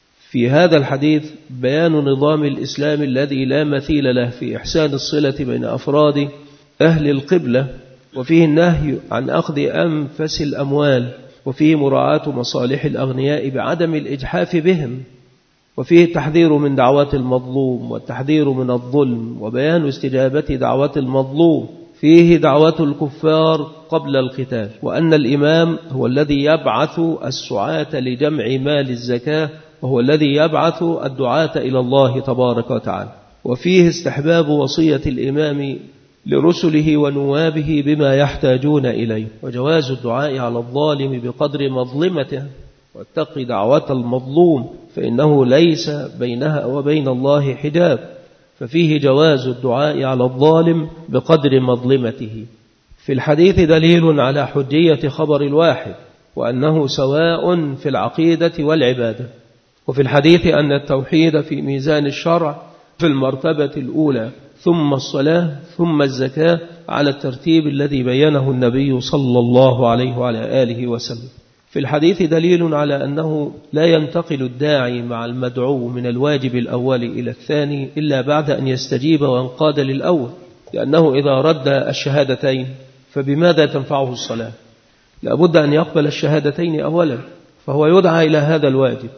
في هذا الحديث بيان نظام الإسلام الذي لا مثيل له في إحسان الصلة بين أفراد أهل القبلة، وفيه النهي عن أخذ أنفس الأموال، وفيه مراعاة مصالح الأغنياء بعدم الإجحاف بهم، وفيه التحذير من دعوات المظلوم والتحذير من الظلم، وبيان استجابة دعوات المظلوم. فيه دعوات الكفار قبل القتال، وأن الإمام هو الذي يبعث السعاة لجمع مال الزكاة، وهو الذي يبعث الدعاة إلى الله تبارك وتعالى. وفيه استحباب وصية الإمام لرسله ونوابه بما يحتاجون إليه، وجواز الدعاء على الظالم بقدر مظلمته، واتق دعوة المظلوم فإنه ليس بينها وبين الله حجاب، ففيه جواز الدعاء على الظالم بقدر مظلمته. في الحديث دليل على حجية خبر الواحد، وأنه سواء في العقيدة والعبادة. وفي الحديث أن التوحيد في ميزان الشرع في المرتبة الأولى، ثم الصلاة، ثم الزكاة، على الترتيب الذي بينه النبي صلى الله عليه وعلى آله وسلم. في الحديث دليل على أنه لا ينتقل الداعي مع المدعو من الواجب الأول إلى الثاني إلا بعد أن يستجيب وانقاد للأول، لأنه إذا رد الشهادتين فبماذا تنفعه الصلاة؟ لابد أن يقبل الشهادتين أولا، فهو يدعى إلى هذا الواجب.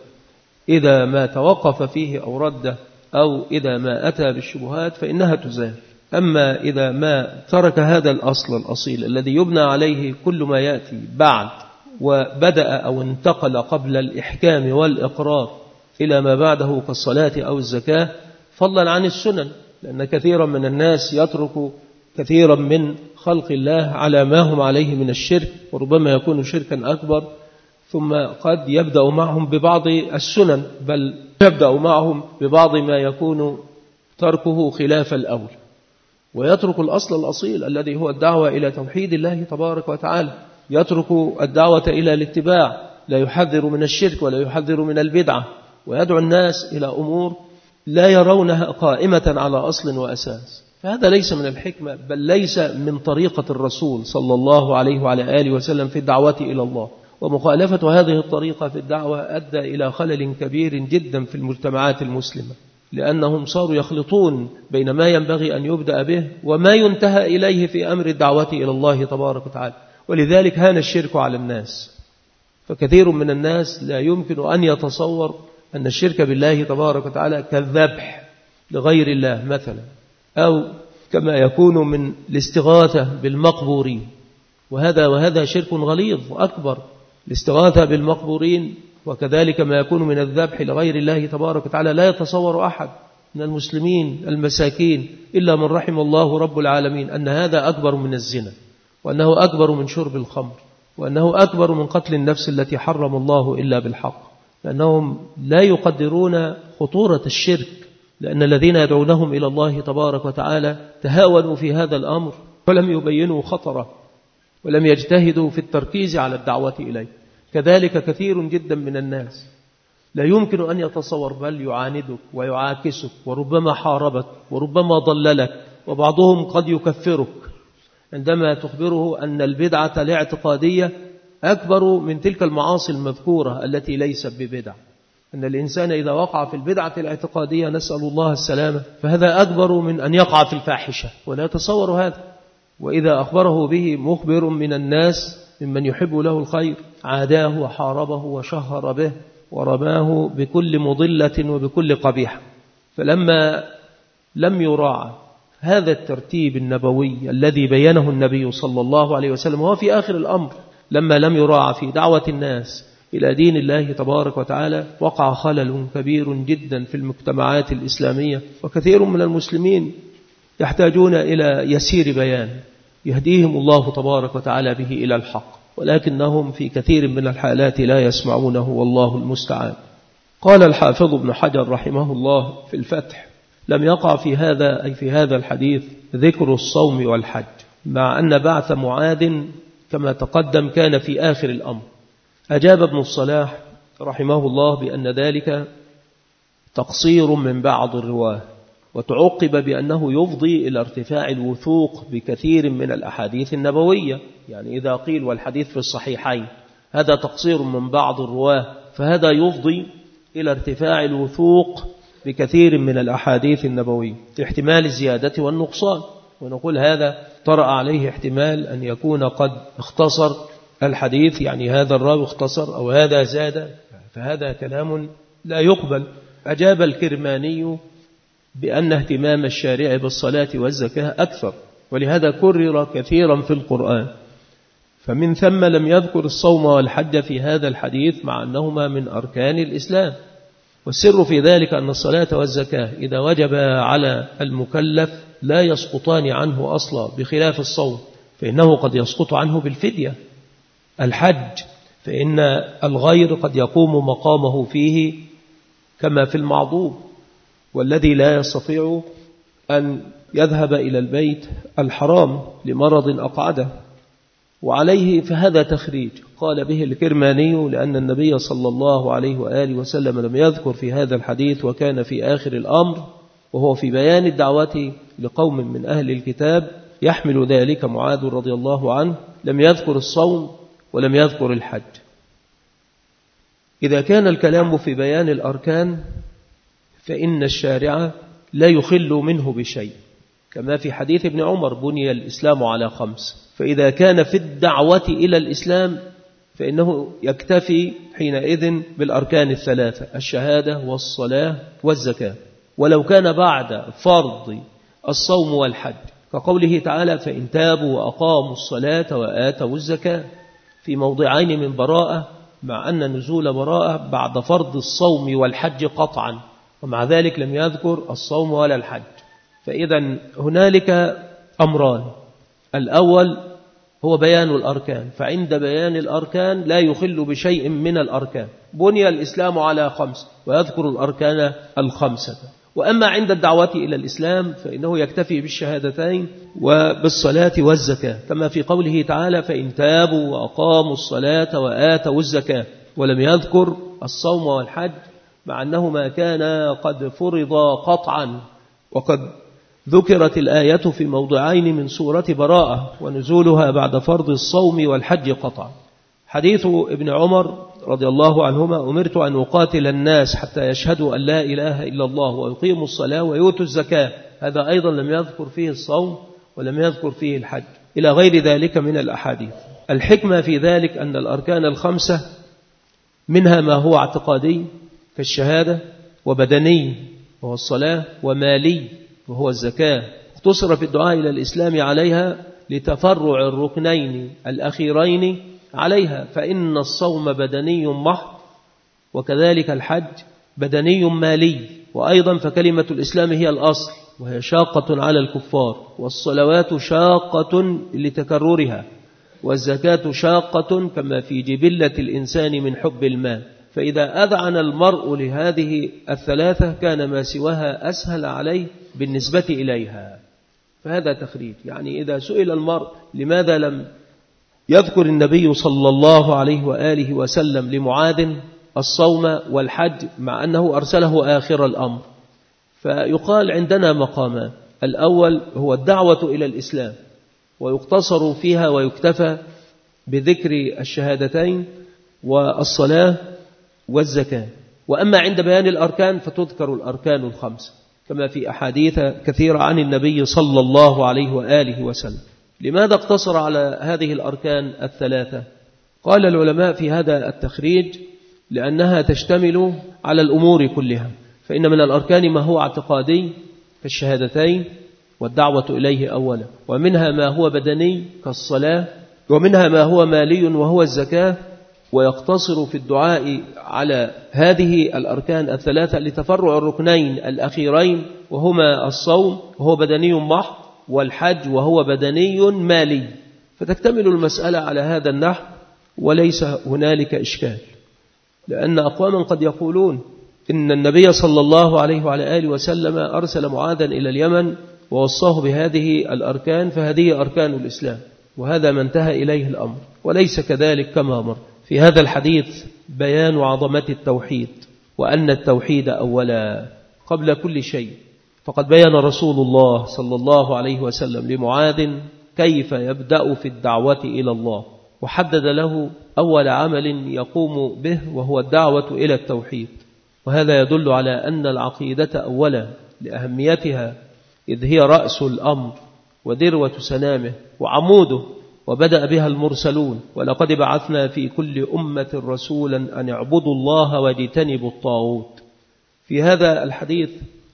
إذا ما توقف فيه أو رده، أو إذا ما أتى بالشبهات فإنها تزال. أما إذا ما ترك هذا الأصل الأصيل الذي يبنى عليه كل ما يأتي بعد، وبدأ أو انتقل قبل الإحكام والإقرار إلى ما بعده كالصلاة أو الزكاة، فضلا عن السنن، لأن كثيرا من الناس يترك كثيرا من خلق الله على ما هم عليه من الشرك، وربما يكون شركا أكبر، ثم قد يبدأ معهم ببعض السنن، بل يبدأ معهم ببعض ما يكون تركه خلاف الأول، ويترك الأصل الأصيل الذي هو الدعوة إلى توحيد الله تبارك وتعالى، يترك الدعوة إلى الاتباع، لا يحذر من الشرك ولا يحذر من البدعة، ويدعو الناس إلى أمور لا يرونها قائمة على أصل وأساس. فهذا ليس من الحكمة، بل ليس من طريقة الرسول صلى الله عليه وعلى آله وسلم في الدعوة إلى الله. ومخالفة هذه الطريقة في الدعوة أدى إلى خلل كبير جدا في المجتمعات المسلمة، لأنهم صاروا يخلطون بين ما ينبغي أن يبدأ به وما ينتهى إليه في أمر الدعوة إلى الله تبارك وتعالى، ولذلك هان الشرك على الناس. فكثير من الناس لا يمكن أن يتصور أن الشرك بالله تبارك وتعالى كالذبح لغير الله مثلا، أو كما يكون من الاستغاثة بالمقبورين، وهذا وهذا شرك غليظ وأكبر، الاستغاثة بالمقبورين، وكذلك ما يكون من الذبح لغير الله تبارك وتعالى. لا يتصور أحد من المسلمين المساكين إلا من رحم الله رب العالمين أن هذا أكبر من الزنا، وأنه أكبر من شرب الخمر، وأنه أكبر من قتل النفس التي حرم الله إلا بالحق، لأنهم لا يقدرون خطورة الشرك، لأن الذين يدعونهم إلى الله تبارك وتعالى تهاونوا في هذا الأمر ولم يبينوا خطره، ولم يجتهدوا في التركيز على الدعوة إليه. كذلك كثير جدا من الناس لا يمكن أن يتصور، بل يعاندك ويعاكسك، وربما حاربك وربما ضللك، وبعضهم قد يكفرك عندما تخبره أن البدعة الاعتقادية أكبر من تلك المعاصي المذكورة التي ليست ببدع، أن الإنسان إذا وقع في البدعة الاعتقادية نسأل الله السلامة فهذا أكبر من أن يقع في الفاحشة، ولا يتصور هذا. وإذا أخبره به مخبر من الناس ممن يحب له الخير عاداه وحاربه وشهر به ورماه بكل مضلة وبكل قبيحة. فلما لم يراعى هذا الترتيب النبوي الذي بينه النبي صلى الله عليه وسلم وهو في آخر الأمر، لما لم يراعى في دعوة الناس إلى دين الله تبارك وتعالى وقع خلل كبير جدا في المجتمعات الإسلامية، وكثير من المسلمين يحتاجون إلى يسير بيان يهديهم الله تبارك وتعالى به إلى الحق، ولكنهم في كثير من الحالات لا يسمعونه والله المستعان. قال الحافظ ابن حجر رحمه الله في الفتح: لم يقع في هذا أي في هذا الحديث ذكر الصوم والحج، مع أن بعث معاذ كما تقدم كان في آخر الأمر. أجاب ابن الصلاح رحمه الله بأن ذلك تقصير من بعض الرواه، وتعقب بأنه يفضي إلى ارتفاع الوثوق بكثير من الأحاديث النبوية. يعني إذا قيل والحديث في الصحيحين هذا تقصير من بعض الرواه، فهذا يفضي إلى ارتفاع الوثوق بكثير من الأحاديث النبوية، احتمال الزيادة والنقصان. ونقول هذا طرأ عليه احتمال أن يكون قد اختصر الحديث، يعني هذا الراوي اختصر أو هذا زاد، فهذا كلام لا يقبل. أجاب الكرماني بأن اهتمام الشارع بالصلاة والزكاة أكثر، ولهذا كرر كثيرا في القرآن، فمن ثم لم يذكر الصوم والحج في هذا الحديث مع أنهما من أركان الإسلام. والسر في ذلك أن الصلاة والزكاة إذا وجب على المكلف لا يسقطان عنه أصلا، بخلاف الصوم فإنه قد يسقط عنه بالفدية. الحج فإن الغير قد يقوم مقامه فيه كما في المعضوب، والذي لا يستطيع أن يذهب إلى البيت الحرام لمرض أقعده، وعليه فهذا تخريج قال به الكرماني، لأن النبي صلى الله عليه وآله وسلم لم يذكر في هذا الحديث وكان في آخر الأمر، وهو في بيان الدعوة لقوم من أهل الكتاب يحمل ذلك معاذ رضي الله عنه، لم يذكر الصوم ولم يذكر الحج. إذا كان الكلام في بيان الأركان فإن الشارع لا يخل منه بشيء، كما في حديث ابن عمر: بني الإسلام على خمس. فإذا كان في الدعوة إلى الإسلام فإنه يكتفي حينئذ بالأركان الثلاثة: الشهادة والصلاة والزكاة. ولو كان بعد فرض الصوم والحج كقوله تعالى: فإن تابوا وأقاموا الصلاة وآتوا الزكاة، في موضعين من براءة، مع أن نزول براءة بعد فرض الصوم والحج قطعا، ومع ذلك لم يذكر الصوم ولا الحج. فإذا هنالك أمران: الأول هو بيان الأركان، فعند بيان الأركان لا يخل بشيء من الأركان. بني الإسلام على خمس ويذكر الأركان الخمسة. وأما عند الدعوة إلى الإسلام فإنه يكتفي بالشهادتين وبالصلاة والزكاة، كما في قوله تعالى: فإن تابوا وأقاموا الصلاة وآتوا الزكاة، ولم يذكر الصوم والحج مع أنهما كانا قد فرضا قطعا. وقد ذكرت الآية في موضعين من سورة براءة، ونزولها بعد فرض الصوم والحج قطعا. حديث ابن عمر رضي الله عنهما: أمرت أن أقاتل الناس حتى يشهدوا أن لا إله إلا الله ويقيموا الصلاة ويؤتوا الزكاة، هذا أيضا لم يذكر فيه الصوم ولم يذكر فيه الحج، إلى غير ذلك من الأحاديث. الحكمة في ذلك أن الأركان الخمسة منها ما هو اعتقادي كالشهادة، وبدني وهو الصلاة، ومالي وهو الزكاة، اختصر في الدعاء إلى الإسلام عليها لتفرع الركنين الأخيرين عليها، فإن الصوم بدني محض، وكذلك الحج بدني مالي. وأيضا فكلمة الإسلام هي الأصل، وهي شاقة على الكفار، والصلوات شاقة لتكررها، والزكاة شاقة كما في جبلة الإنسان من حب المال. فإذا أذعن المرء لهذه الثلاثة كان ما سواها أسهل عليه بالنسبة إليها، فهذا تخريج. يعني إذا سئل المرء لماذا لم يذكر النبي صلى الله عليه وآله وسلم لمعاذ الصوم والحج مع أنه أرسله آخر الأمر، فيقال عندنا مقامان: الأول هو الدعوة إلى الإسلام، ويقتصر فيها ويكتفى بذكر الشهادتين والصلاة والزكاة. وأما عند بيان الأركان فتذكر الأركان الخمسة كما في أحاديث كثيرة عن النبي صلى الله عليه وآله وسلم. لماذا اقتصر على هذه الأركان الثلاثة؟ قال العلماء في هذا التخريج لأنها تشتمل على الأمور كلها، فإن من الأركان ما هو اعتقادي كالشهادتين والدعوة إليه أولا، ومنها ما هو بدني كالصلاة، ومنها ما هو مالي وهو الزكاة، ويقتصر في الدعاء على هذه الأركان الثلاثة لتفرع الركنين الأخيرين وهما الصوم وهو بدني محض والحج وهو بدني مالي، فتكتمل المسألة على هذا النحو وليس هنالك إشكال. لأن أقواما قد يقولون إن النبي صلى الله عليه وعلى آله وسلم أرسل معاذا إلى اليمن ووصاه بهذه الأركان فهذه أركان الإسلام، وهذا ما انتهى إليه الأمر، وليس كذلك كما مر. في هذا الحديث بيان عظمة التوحيد وأن التوحيد أولا قبل كل شيء، فقد بيان رسول الله صلى الله عليه وسلم لمعاذ كيف يبدأ في الدعوة إلى الله، وحدد له أول عمل يقوم به وهو الدعوة إلى التوحيد، وهذا يدل على أن العقيدة أولا لأهميتها، إذ هي رأس الأمر وذروة سنامه وعموده، وبدأ بها المرسلون: ولقد بعثنا في كل أمة رسولا أن اعبدوا الله واجتنبوا الطاغوت. في هذا الحديث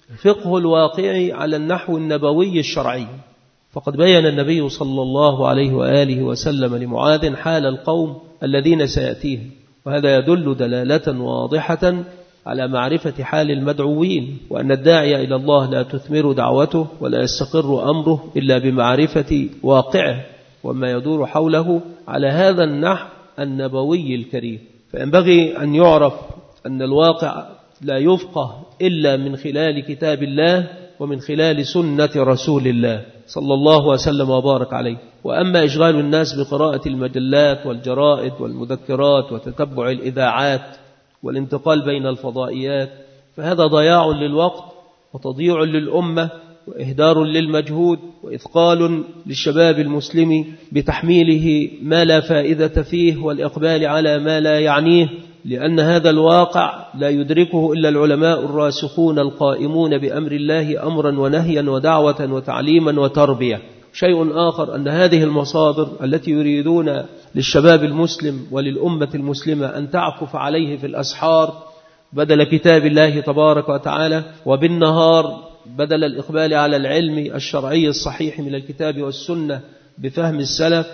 فقه الواقع على النحو النبوي الشرعي، فقد بيّن النبي صلى الله عليه وآله وسلم لمعاذ حال القوم الذين سيأتيهم، وهذا يدل دلالة واضحة على معرفة حال المدعوين، وأن الداعي إلى الله لا تثمر دعوته ولا يستقر أمره إلا بمعرفة واقعه وما يدور حوله على هذا النحو النبوي الكريم. فينبغي أن يعرف أن الواقع لا يفقه إلا من خلال كتاب الله ومن خلال سنة رسول الله صلى الله وسلم وبارك عليه. وأما إشغال الناس بقراءة المجلات والجرائد والمذكرات وتتبع الإذاعات والانتقال بين الفضائيات فهذا ضياع للوقت وتضييع للأمة وإهدار للمجهود وإثقال للشباب المسلم بتحميله ما لا فائدة فيه والإقبال على ما لا يعنيه، لأن هذا الواقع لا يدركه إلا العلماء الراسخون القائمون بأمر الله أمرا ونهيا ودعوة وتعليما وتربية. شيء آخر أن هذه المصادر التي يريدون للشباب المسلم وللأمة المسلمة أن تعكف عليه في الأسحار بدل كتاب الله تبارك وتعالى، وبالنهار بدل الإقبال على العلم الشرعي الصحيح من الكتاب والسنة بفهم السلف،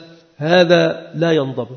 هذا لا ينضبط،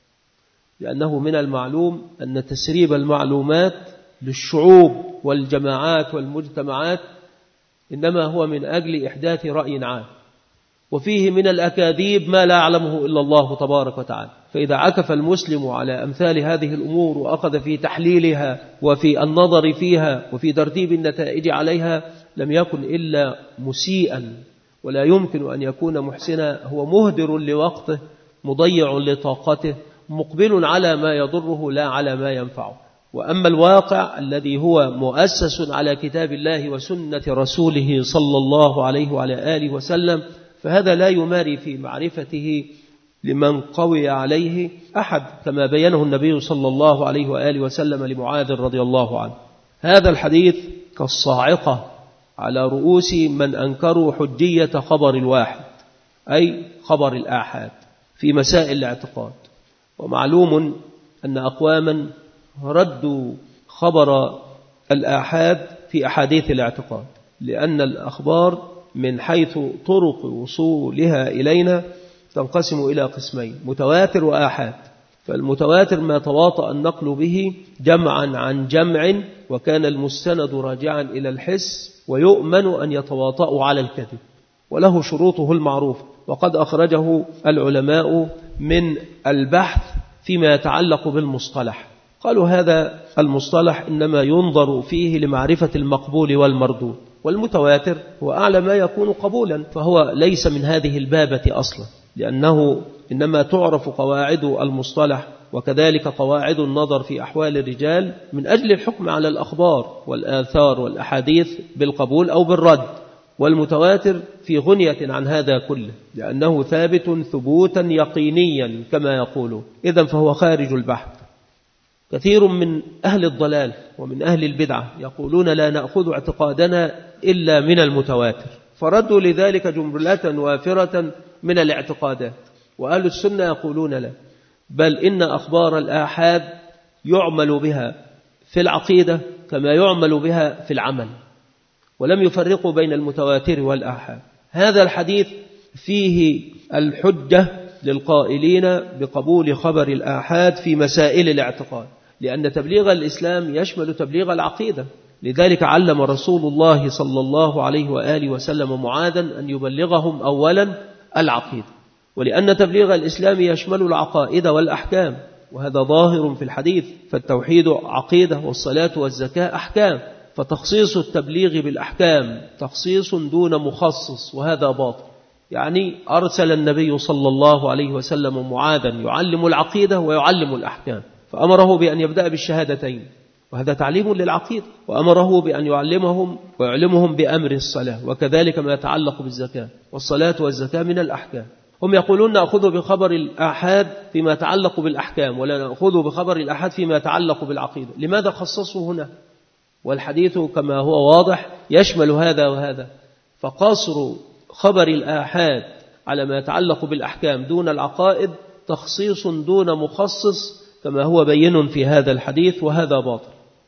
لأنه من المعلوم أن تسريب المعلومات للشعوب والجماعات والمجتمعات إنما هو من أجل إحداث رأي عام، وفيه من الأكاذيب ما لا يعلمه إلا الله تبارك وتعالى. فإذا عكف المسلم على أمثال هذه الأمور وأخذ في تحليلها وفي النظر فيها وفي ترتيب النتائج عليها لم يكن إلا مسيئا، ولا يمكن أن يكون محسنا، هو مهدر لوقته مضيع لطاقته مقبل على ما يضره لا على ما ينفعه. وأما الواقع الذي هو مؤسس على كتاب الله وسنة رسوله صلى الله عليه وعلى آله وسلم فهذا لا يماري في معرفته لمن قوي عليه أحد، كما بينه النبي صلى الله عليه وآله وسلم لمعاذ رضي الله عنه. هذا الحديث كالصاعقة على رؤوس من أنكروا حجية خبر الواحد، أي خبر الآحاد في مسائل الاعتقاد. ومعلوم أن أقواما ردوا خبر الآحاد في أحاديث الاعتقاد، لأن الأخبار من حيث طرق وصولها إلينا تنقسم إلى قسمين: متواتر وآحاد. فالمتواتر ما تواطأ النقل به جمعا عن جمع وكان المستند راجعا إلى الحس، ويؤمن أن يتواطأ على الكذب، وله شروطه المعروفة، وقد أخرجه العلماء من البحث فيما يتعلق بالمصطلح. قالوا هذا المصطلح إنما ينظر فيه لمعرفة المقبول والمردود، والمتواتر هو أعلى ما يكون قبولا، فهو ليس من هذه البابة أصلا، لأنه إنما تعرف قواعد المصطلح وكذلك قواعد النظر في أحوال الرجال من أجل الحكم على الأخبار والآثار والأحاديث بالقبول أو بالرد، والمتواتر في غنية عن هذا كله، لأنه ثابت ثبوتا يقينيا كما يقولون، إذن فهو خارج البحث. كثير من أهل الضلال ومن أهل البدعة يقولون لا نأخذ اعتقادنا إلا من المتواتر، فردوا لذلك جملة وافرة من الاعتقادات. وأهل السنة يقولون لا، بل إن أخبار الآحاد يعمل بها في العقيدة كما يعمل بها في العمل، ولم يفرقوا بين المتواتر والآحاد. هذا الحديث فيه الحجة للقائلين بقبول خبر الآحاد في مسائل الاعتقاد، لأن تبليغ الإسلام يشمل تبليغ العقيدة. لذلك علم رسول الله صلى الله عليه وآله وسلم معاذا أن يبلغهم أولا العقيدة، ولأن تبليغ الإسلام يشمل العقائد والأحكام، وهذا ظاهر في الحديث، فالتوحيد عقيدة والصلاة والزكاة أحكام، فتخصيص التبليغ بالأحكام تخصيص دون مخصص، وهذا باطل. يعني أرسل النبي صلى الله عليه وسلم معاذا يعلم العقيدة ويعلم الأحكام، فأمره بأن يبدأ بالشهادتين، وهذا تعليم للعقيدة، وأمره بأن يعلمهم ويعلمهم بأمر الصلاة، وكذلك ما يتعلق بالزكاة، والصلاة والزكاة من الأحكام. هم يقولون نأخذ بخبر الآحاد فيما يتعلق بالأحكام، ولا نأخذ بخبر الآحاد فيما يتعلق بالعقيدة. لماذا خصصوا هنا؟ والحديث كما هو واضح يشمل هذا وهذا، فقصر خبر الآحاد على ما يتعلق بالأحكام دون العقائد تخصيص دون مخصص كما هو بين في هذا الحديث، وهذا باطل،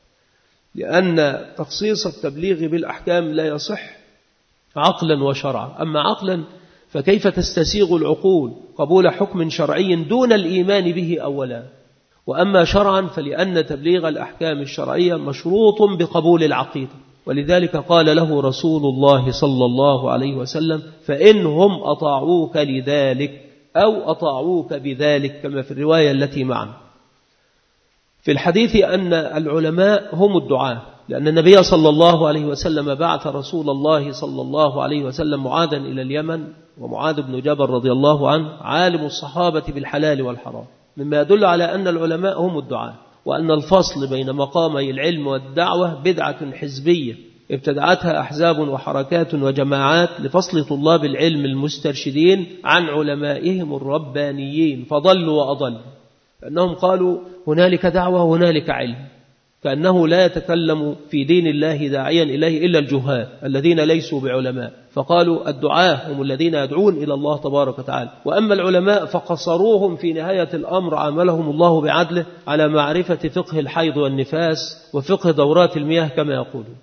لأن تخصيص التبليغ بالأحكام لا يصح عقلا وشرعا. أما عقلا فكيف تستسيغ العقول قبول حكم شرعي دون الإيمان به أولا؟ وأما شرعا فلأن تبليغ الأحكام الشرعية مشروط بقبول العقيدة، ولذلك قال له رسول الله صلى الله عليه وسلم فإنهم أطاعوك لذلك أو أطاعوك بذلك، كما في الرواية التي معنا. في الحديث أن العلماء هم الدعاة، لأن النبي صلى الله عليه وسلم بعث رسول الله صلى الله عليه وسلم معاذا إلى اليمن، ومعاذ بن جبل رضي الله عنه عالم الصحابة بالحلال والحرام، مما يدل على أن العلماء هم الدعاة، وأن الفصل بين مقامي العلم والدعوة بدعة حزبية ابتدعتها أحزاب وحركات وجماعات لفصل طلاب العلم المسترشدين عن علمائهم الربانيين، فضلوا وأضلوا، لأنهم قالوا هنالك دعوة وهنالك علم، كأنه لا يتكلم في دين الله داعيا إليه إلا الجهال الذين ليسوا بعلماء، فقالوا الدعاة هم الذين يدعون إلى الله تبارك وتعالى، وأما العلماء فقصروهم في نهاية الأمر عاملهم الله بعدله على معرفة فقه الحيض والنفاس وفقه دورات المياه كما يقولون،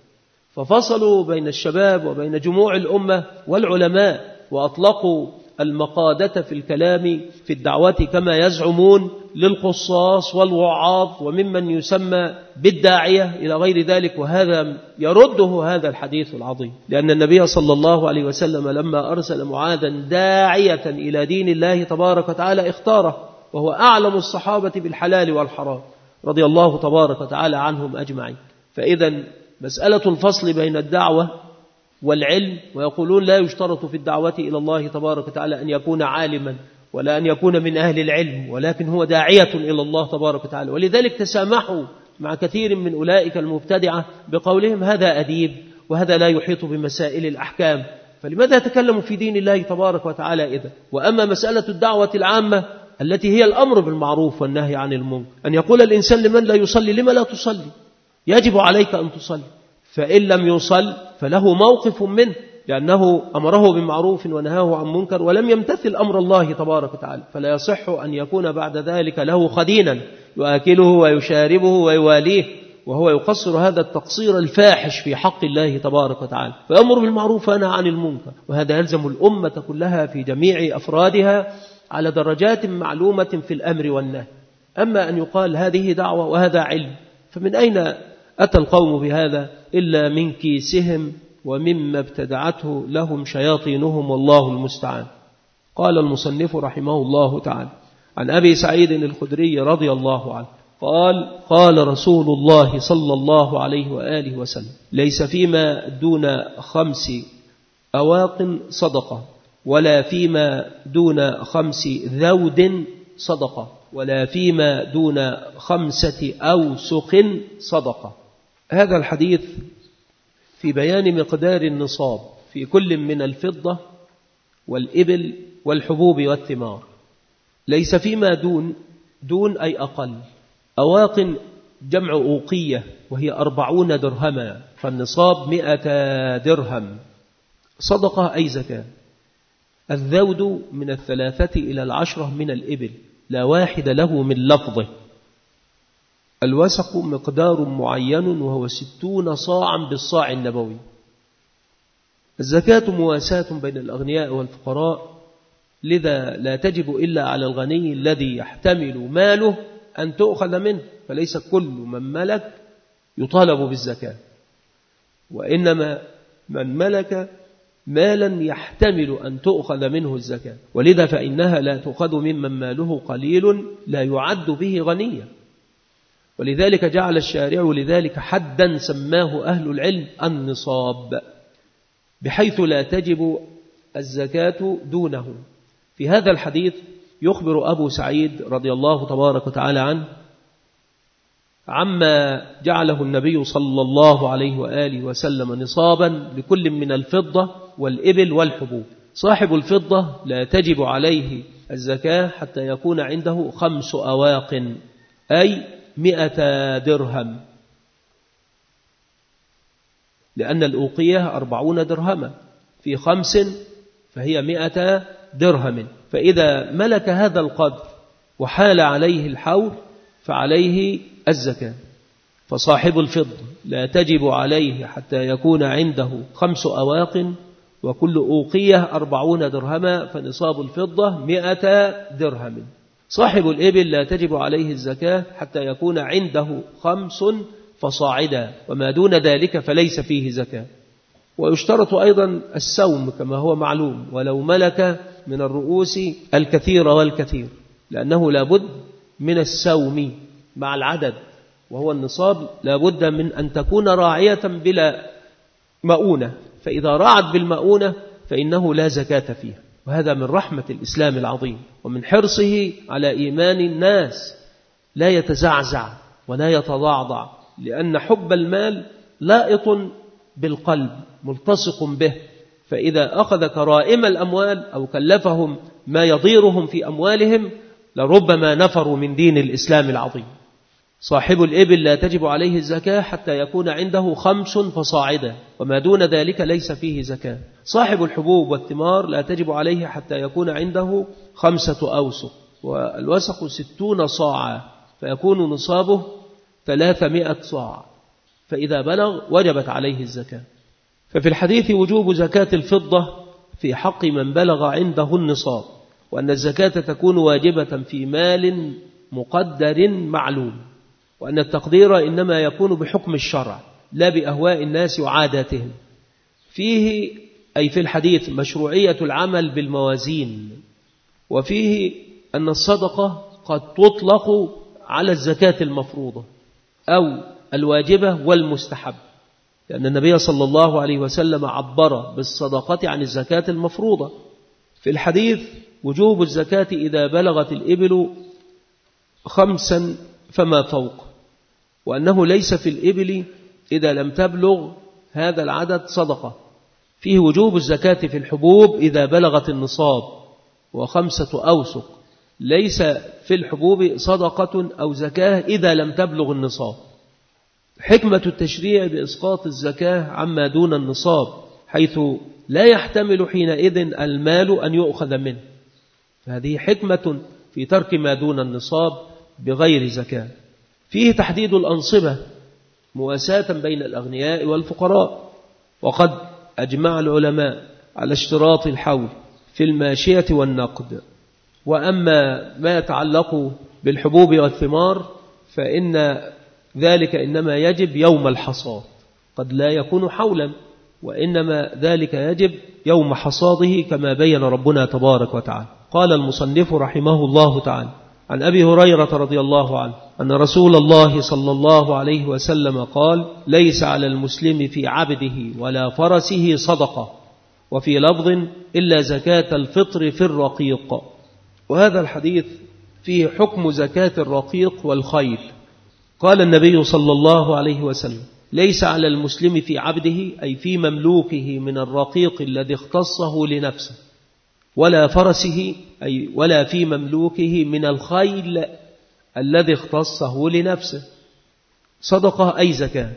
ففصلوا بين الشباب وبين جموع الأمة والعلماء، وأطلقوا المقادة في الكلام في الدعوة كما يزعمون للقصاص والوعاظ وممن يسمى بالداعية إلى غير ذلك، وهذا يرده هذا الحديث العظيم، لأن النبي صلى الله عليه وسلم لما أرسل معاذا داعية إلى دين الله تبارك وتعالى اختاره، وهو أعلم الصحابة بالحلال والحرام رضي الله تبارك وتعالى عنهم أجمعين. فإذا مسألة الفصل بين الدعوة والعلم، ويقولون لا يشترط في الدعوة إلى الله تبارك وتعالى أن يكون عالما ولا أن يكون من أهل العلم، ولكن هو داعية إلى الله تبارك وتعالى، ولذلك تسامحوا مع كثير من أولئك المبتدعة بقولهم هذا أديب وهذا لا يحيط بمسائل الأحكام، فلماذا يتكلم في دين الله تبارك وتعالى إذا؟ وأما مسألة الدعوة العامة التي هي الأمر بالمعروف والنهي عن المنكر، أن يقول الإنسان لمن لا يصلي لما لا تصلي، يجب عليك أن تصلي، فإن لم يصل فله موقف منه، لأنه أمره بالمعروف ونهاه عن منكر ولم يمتثل أمر الله تبارك وتعالى، فلا يصح أن يكون بعد ذلك له خدينا يؤكله ويشاربه ويواليه، وهو يقصر هذا التقصير الفاحش في حق الله تبارك وتعالى، فيأمر بالمعروف وينهى عن المنكر، وهذا يلزم الأمة كلها في جميع أفرادها على درجات معلومة في الأمر والنهي. أما أن يقال هذه دعوة وهذا علم، فمن أين أتى القوم بهذا إلا من كيسهم ومما ابتدعته لهم شياطينهم، والله المستعان. قال المصنف رحمه الله تعالى عن أبي سعيد الخدري رضي الله عنه قال قال رسول الله صلى الله عليه وآله وسلم ليس فيما دون خمس أواق صدقة، ولا فيما دون خمس ذود صدقة، ولا فيما دون خمسة أوسق صدقة. هذا الحديث في بيان مقدار النصاب في كل من الفضة والإبل والحبوب والثمار، ليس فيما دون دون أي أقل. أواق جمع أوقية وهي أربعون درهما، فالنصاب مئة درهم. صدقة أي زكاة. الذود من الثلاثة إلى العشرة من الإبل، لا واحد له من لفظه. الوسق مقدار معين وهو ستون صاعا بالصاع النبوي. الزكاة مواساة بين الأغنياء والفقراء، لذا لا تجب إلا على الغني الذي يحتمل ماله أن تؤخذ منه، فليس كل من ملك يطالب بالزكاة، وإنما من ملك مالا يحتمل أن تؤخذ منه الزكاة، ولذا فإنها لا تؤخذ ممن ماله قليل لا يعد به غنيا. ولذلك جعل الشارع لذلك حدا سماه أهل العلم النصاب، بحيث لا تجب الزكاة دونه. في هذا الحديث يخبر أبو سعيد رضي الله تبارك وتعالى عنه عما جعله النبي صلى الله عليه وآله وسلم نصابا لكل من الفضة والإبل والحبوب. صاحب الفضة لا تجب عليه الزكاة حتى يكون عنده خمس أواق، أي مئة درهم، لأن الأوقية أربعون درهما في خمس فهي مئة درهم. فإذا ملك هذا القدر وحال عليه الحول فعليه الزكاة. فصاحب الفضة لا تجب عليه حتى يكون عنده خمس أواق، وكل أوقية أربعون درهما، فنصاب الفضة مئة درهم. صاحب الإبل لا تجب عليه الزكاة حتى يكون عنده خمس فصاعدا، وما دون ذلك فليس فيه زكاة. ويشترط أيضا السوم كما هو معلوم، ولو ملك من الرؤوس الكثير والكثير، لأنه لابد من السوم مع العدد، وهو النصاب لابد من أن تكون راعية بلا مؤونة، فإذا راعت بالمؤونة فإنه لا زكاة فيها. وهذا من رحمة الإسلام العظيم ومن حرصه على إيمان الناس، لا يتزعزع ولا يتضعضع، لأن حب المال لائط بالقلب ملتصق به، فإذا أخذ كرائم الأموال أو كلفهم ما يضيرهم في أموالهم لربما نفروا من دين الإسلام العظيم. صاحب الإبل لا تجب عليه الزكاة حتى يكون عنده خمس فصاعدا، وما دون ذلك ليس فيه زكاة. صاحب الحبوب والثمار لا تجب عليه حتى يكون عنده خمسة أوسق، والوسق ستون صاعا، فيكون نصابه ثلاثمائة صاع، فإذا بلغ وجبت عليه الزكاة. ففي الحديث وجوب زكاة الفضة في حق من بلغ عنده النصاب، وأن الزكاة تكون واجبة في مال مقدر معلوم، وأن التقدير إنما يكون بحكم الشرع لا بأهواء الناس وعاداتهم. فيه أي في الحديث مشروعية العمل بالموازين، وفيه أن الصدقة قد تطلق على الزكاة المفروضة أو الواجبة والمستحب، لأن النبي صلى الله عليه وسلم عبر بالصدقة عن الزكاة المفروضة. في الحديث وجوب الزكاة إذا بلغت الإبل خمسا فما فوق، وأنه ليس في الإبل إذا لم تبلغ هذا العدد صدقة. فيه وجوب الزكاة في الحبوب إذا بلغت النصاب وخمسة أوسق، ليس في الحبوب صدقة أو زكاة إذا لم تبلغ النصاب. حكمة التشريع بإسقاط الزكاة عما دون النصاب، حيث لا يحتمل حينئذ المال أن يؤخذ منه، فهذه حكمة في ترك ما دون النصاب بغير زكاة. فيه تحديد الأنصبة مواساة بين الأغنياء والفقراء، وقد أجمع العلماء على اشتراط الحول في الماشية والنقد. وأما ما يتعلق بالحبوب والثمار فإن ذلك إنما يجب يوم الحصاد، قد لا يكون حولا، وإنما ذلك يجب يوم حصاده كما بين ربنا تبارك وتعالى. قال المصنف رحمه الله تعالى عن أبي هريرة رضي الله عنه أن رسول الله صلى الله عليه وسلم قال: ليس على المسلم في عبده ولا فرسه صدقة، وفي لفظ إلا زكاة الفطر في الرقيق. وهذا الحديث فيه حكم زكاة الرقيق والخيل. قال النبي صلى الله عليه وسلم: ليس على المسلم في عبده أي في مملوكه من الرقيق الذي اختصه لنفسه، ولا فرسه أي ولا في مملوكه من الخيل الذي اختصه لنفسه، صدقة أي زكاة.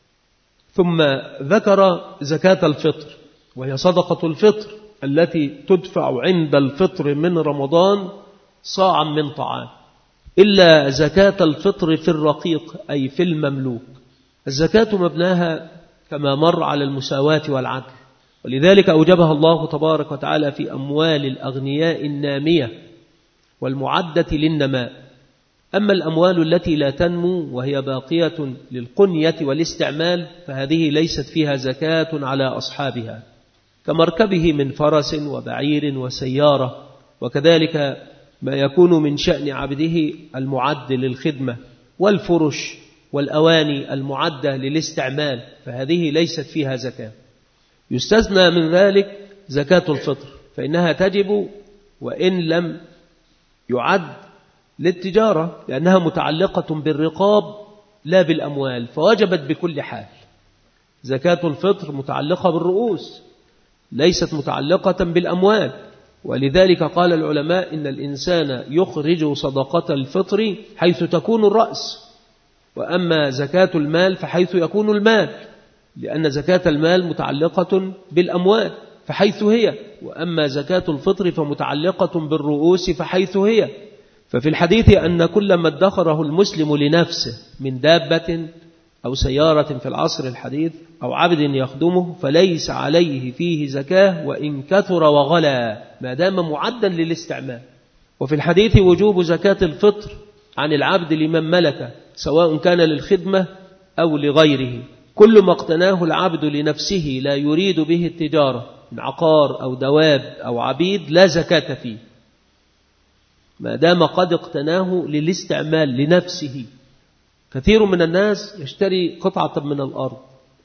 ثم ذكر زكاة الفطر، وهي صدقة الفطر التي تدفع عند الفطر من رمضان صاعا من طعام، إلا زكاة الفطر في الرقيق أي في المملوك. الزكاة مبناها كما مر على المساواة والعدل، ولذلك أوجبها الله تبارك وتعالى في أموال الأغنياء النامية والمعدة للنماء. أما الأموال التي لا تنمو وهي باقية للقنية والاستعمال فهذه ليست فيها زكاة على أصحابها، كمركبه من فرس وبعير وسيارة، وكذلك ما يكون من شأن عبده المعد للخدمة، والفرش والأواني المعدة للاستعمال، فهذه ليست فيها زكاة. يستثنى من ذلك زكاة الفطر، فإنها تجب وإن لم يعد للتجارة، لأنها متعلقة بالرقاب لا بالأموال، فوجبت بكل حال. زكاة الفطر متعلقة بالرؤوس ليست متعلقة بالأموال، ولذلك قال العلماء إن الإنسان يخرج صدقة الفطر حيث تكون الرأس، وأما زكاة المال فحيث يكون المال، لأن زكاة المال متعلقة بالأموال فحيث هي، وأما زكاة الفطر فمتعلقة بالرؤوس فحيث هي. ففي الحديث أن كل ما ادخره المسلم لنفسه من دابة أو سيارة في العصر الحديث أو عبد يخدمه فليس عليه فيه زكاة وإن كثر وغلا ما دام معدا للاستعمال. وفي الحديث وجوب زكاة الفطر عن العبد لمن ملك سواء كان للخدمة أو لغيره. كل ما اقتناه العبد لنفسه لا يريد به التجارة من عقار أو دواب أو عبيد لا زكاة فيه ما دام قد اقتناه للاستعمال لنفسه. كثير من الناس يشتري قطعة من الأرض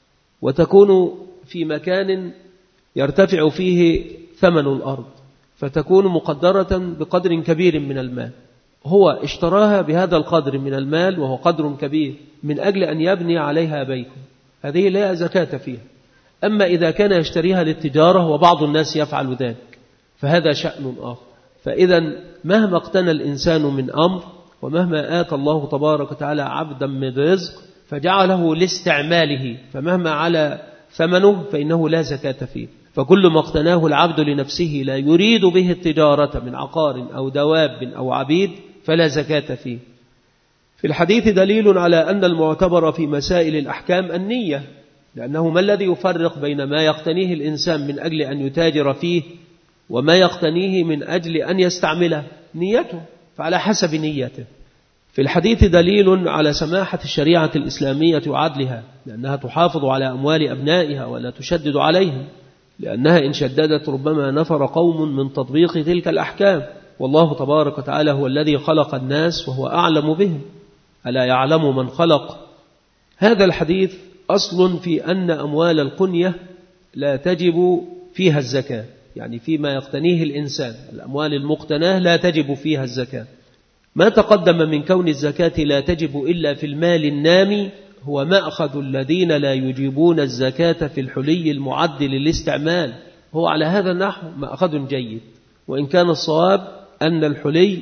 وتكون في مكان يرتفع فيه ثمن الأرض، فتكون مقدرة بقدر كبير من المال، هو اشتراها بهذا القدر من المال وهو قدر كبير من أجل أن يبني عليها بيتا، هذه لا زكاة فيها. أما إذا كان يشتريها للتجارة وبعض الناس يفعل ذلك فهذا شأن آخر. فإذا مهما اقتنى الإنسان من أمر ومهما آتى الله تبارك وتعالى عبدا من رزق فجعله لاستعماله فمهما على ثمنه فإنه لا زكاة فيه. فكل ما اقتناه العبد لنفسه لا يريد به التجارة من عقار أو دواب أو عبيد فلا زكاة فيه. في الحديث دليل على أن المعتبر في مسائل الأحكام النية، لأنه ما الذي يفرق بين ما يقتنيه الإنسان من أجل أن يتاجر فيه وما يقتنيه من أجل أن يستعمله؟ نيته، فعلى حسب نيته. في الحديث دليل على سماحة الشريعة الإسلامية وعدلها، لأنها تحافظ على أموال أبنائها ولا تشدد عليهم، لأنها إن شددت ربما نفر قوم من تطبيق تلك الأحكام، والله تبارك وتعالى هو الذي خلق الناس وهو أعلم بهم، ألا يعلم من خلق. هذا الحديث أصل في أن أموال القنية لا تجب فيها الزكاة، يعني فيما يقتنيه الإنسان الأموال المقتناه لا تجب فيها الزكاة. ما تقدم من كون الزكاة لا تجب إلا في المال النامي هو مأخذ الذين لا يجيبون الزكاة في الحلي المعد للاستعمال، هو على هذا النحو مأخذ جيد، وإن كان الصواب أن الحلي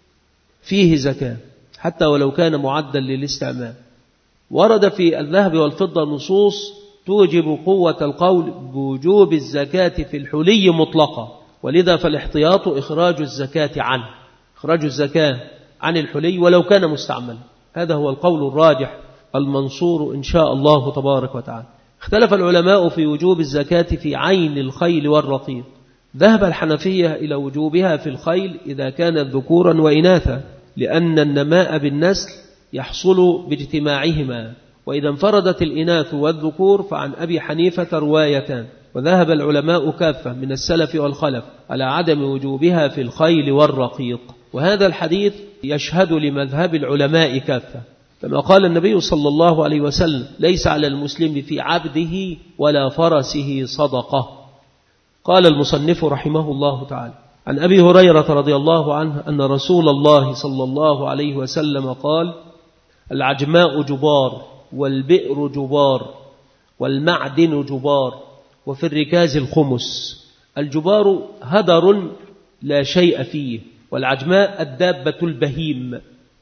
فيه زكاة حتى ولو كان معدا للاستعمال. ورد في الذهب والفضة نصوص توجب قوة القول بوجوب الزكاة في الحلي مطلقة، ولذا فالاحتياط إخراج الزكاة عنه، إخراج الزكاة عن الحلي ولو كان مستعمل. هذا هو القول الراجح المنصور إن شاء الله تبارك وتعالى. اختلف العلماء في وجوب الزكاة في عين الخيل والرقيق. ذهب الحنفية إلى وجوبها في الخيل إذا كانت ذكورا وإناثا، لأن النماء بالنسل يحصل باجتماعهما، وإذا انفردت الإناث والذكور فعن أبي حنيفة روايتان، وذهب العلماء كافة من السلف والخلف على عدم وجوبها في الخيل والرقيق. وهذا الحديث يشهد لمذهب العلماء كافة، كما قال النبي صلى الله عليه وسلم: ليس على المسلم في عبده ولا فرسه صدقة. قال المصنف رحمه الله تعالى: عن أبي هريرة رضي الله عنه أن رسول الله صلى الله عليه وسلم قال: العجماء جبار والبئر جبار والمعدن جبار، وفي الركاز الخمس. الجبار هدر لا شيء فيه، والعجماء الدابة البهيم.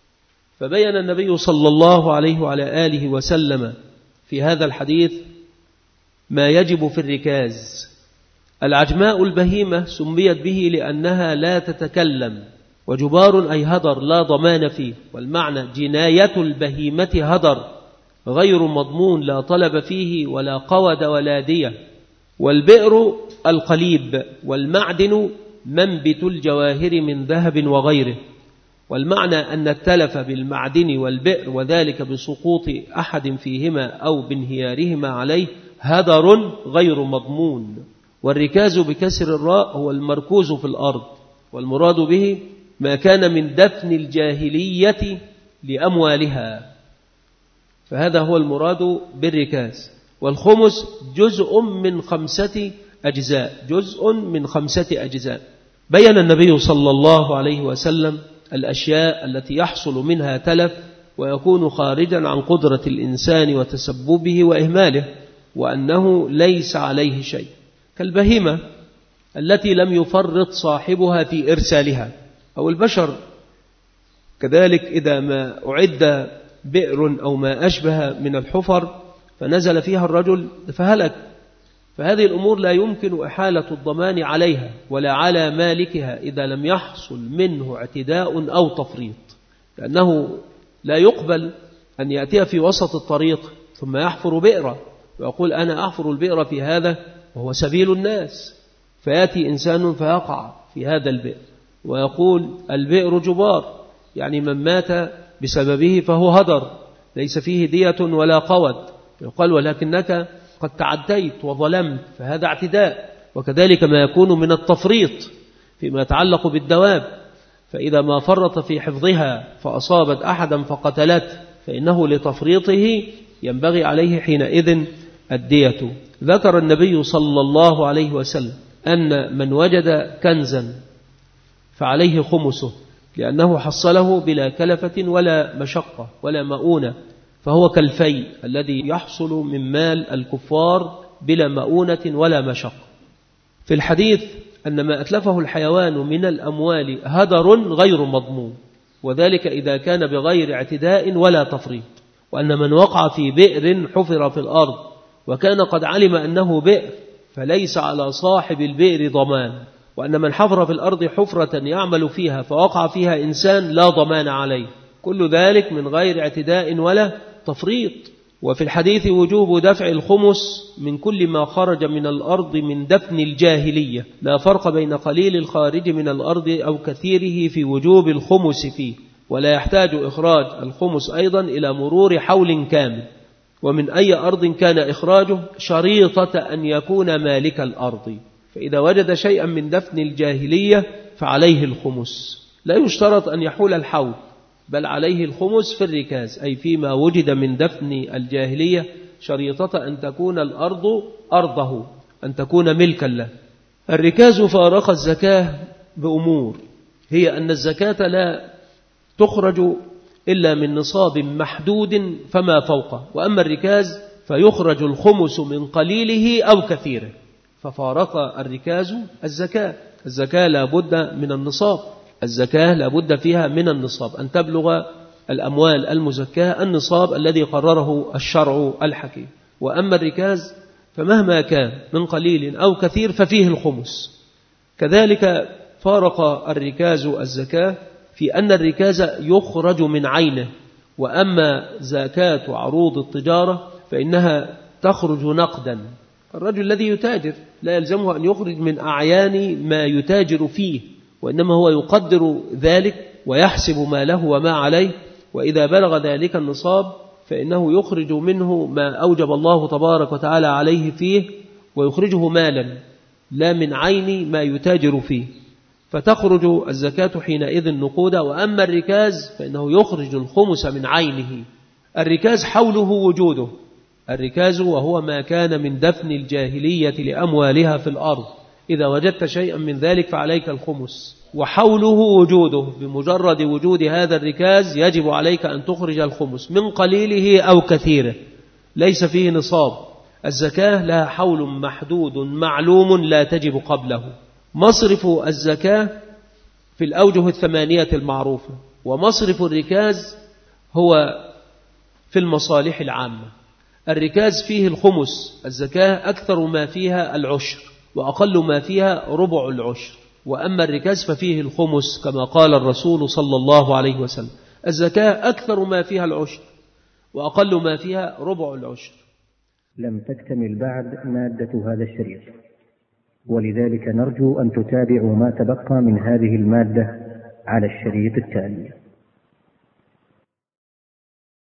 فبين النبي صلى الله عليه وعلى آله وسلم في هذا الحديث ما يجب في الركاز. العجماء البهيمة سميت به لأنها لا تتكلم، وجبار أي هدر لا ضمان فيه، والمعنى جناية البهيمة هدر غير مضمون لا طلب فيه ولا قود ولا دية. والبئر القليب، والمعدن منبت الجواهر من ذهب وغيره. والمعنى أن التلف بالمعدن والبئر وذلك بسقوط أحد فيهما أو بانهيارهما عليه هدر غير مضمون. والركاز بكسر الراء هو المركوز في الأرض، والمراد به ما كان من دفن الجاهلية لأموالها، فهذا هو المراد بالركاز. والخمس جزء من خمسة أجزاء، جزء من خمسة أجزاء. بين النبي صلى الله عليه وسلم الأشياء التي يحصل منها تلف ويكون خارجا عن قدرة الإنسان وتسببه وإهماله، وأنه ليس عليه شيء، كالبهيمة التي لم يفرط صاحبها في إرسالها، أو البشر كذلك إذا ما أعد بئر أو ما أشبه من الحفر فنزل فيها الرجل فهلك، فهذه الأمور لا يمكن إحالة الضمان عليها ولا على مالكها إذا لم يحصل منه اعتداء أو تفريط، لأنه لا يقبل أن يأتي في وسط الطريق ثم يحفر بئرا ويقول أنا أحفر البئر في هذا وهو سبيل الناس، فيأتي إنسان فيقع في هذا البئر ويقول البئر جبار، يعني من مات بسببه فهو هدر ليس فيه دية ولا قود، يقال ولكنك قد تعديت وظلمت، فهذا اعتداء. وكذلك ما يكون من التفريط فيما يتعلق بالدواب، فإذا ما فرط في حفظها فأصابت أحدا فقتلت فإنه لتفريطه ينبغي عليه حينئذ الدية. ذكر النبي صلى الله عليه وسلم أن من وجد كنزا فعليه خمسه، لأنه حصله بلا كلفة ولا مشقة ولا مؤونة، فهو كالفي الذي يحصل من مال الكفار بلا مؤونة ولا مشقة. في الحديث أن ما أتلفه الحيوان من الأموال هدر غير مضمون، وذلك إذا كان بغير اعتداء ولا تفريط. وأن من وقع في بئر حفر في الأرض وكان قد علم أنه بئر فليس على صاحب البئر ضمان، وأن من حفر في الأرض حفرة يعمل فيها فوقع فيها إنسان لا ضمان عليه، كل ذلك من غير اعتداء ولا تفريط. وفي الحديث وجوب دفع الخمس من كل ما خرج من الأرض من دفن الجاهلية، لا فرق بين قليل الخارج من الأرض أو كثيره في وجوب الخمس فيه، ولا يحتاج إخراج الخمس أيضا إلى مرور حول كامل. ومن أي أرض كان إخراجه شريطة أن يكون مالك الأرض، فإذا وجد شيئا من دفن الجاهلية فعليه الخمس، لا يشترط أن يحول الحول، بل عليه الخمس في الركاز، أي فيما وجد من دفن الجاهلية شريطة أن تكون الأرض أرضه، أن تكون ملكا له. الركاز فارق الزكاة بأمور، هي أن الزكاة لا تخرج إلا من نصاب محدود فما فوقه، وأما الركاز فيخرج الخمس من قليله أو كثيره، ففارق الركاز الزكاة. الزكاة لا بد من النصاب، الزكاة لا بد فيها من النصاب، أن تبلغ الأموال المزكاة النصاب الذي قرره الشرع الحكيم. وأما الركاز فمهما كان من قليل أو كثير ففيه الخمس. كذلك فارق الركاز الزكاة في أن الركاز يخرج من عينه، وأما زكاة عروض التجارة فإنها تخرج نقدا. الرجل الذي يتاجر لا يلزمه أن يخرج من أعيان ما يتاجر فيه، وإنما هو يقدر ذلك ويحسب ما له وما عليه، وإذا بلغ ذلك النصاب فإنه يخرج منه ما أوجب الله تبارك وتعالى عليه فيه، ويخرجه مالا لا من عين ما يتاجر فيه، فتخرج الزكاة حينئذ نقودا. وأما الركاز فإنه يخرج الخمس من عينه. الركاز حوله وجوده، الركاز وهو ما كان من دفن الجاهلية لأموالها في الأرض، إذا وجدت شيئا من ذلك فعليك الخمس، وحوله وجوده، بمجرد وجود هذا الركاز يجب عليك أن تخرج الخمس من قليله أو كثيره، ليس فيه نصاب. الزكاة لها حول محدود معلوم لا تجب قبله. مصرف الزكاة في الأوجه الثمانية المعروفة، ومصرف الركاز هو في المصالح العامة. الركاز فيه الخمس، الزكاة أكثر ما فيها العشر وأقل ما فيها ربع العشر، وأما الركاز ففيه الخمس كما قال الرسول صلى الله عليه وسلم. الزكاة أكثر ما فيها العشر وأقل ما فيها ربع العشر. لم تكتمل بعد مادة هذا الشريط، ولذلك نرجو أن تتابعوا ما تبقى من هذه المادة على الشريط التالي.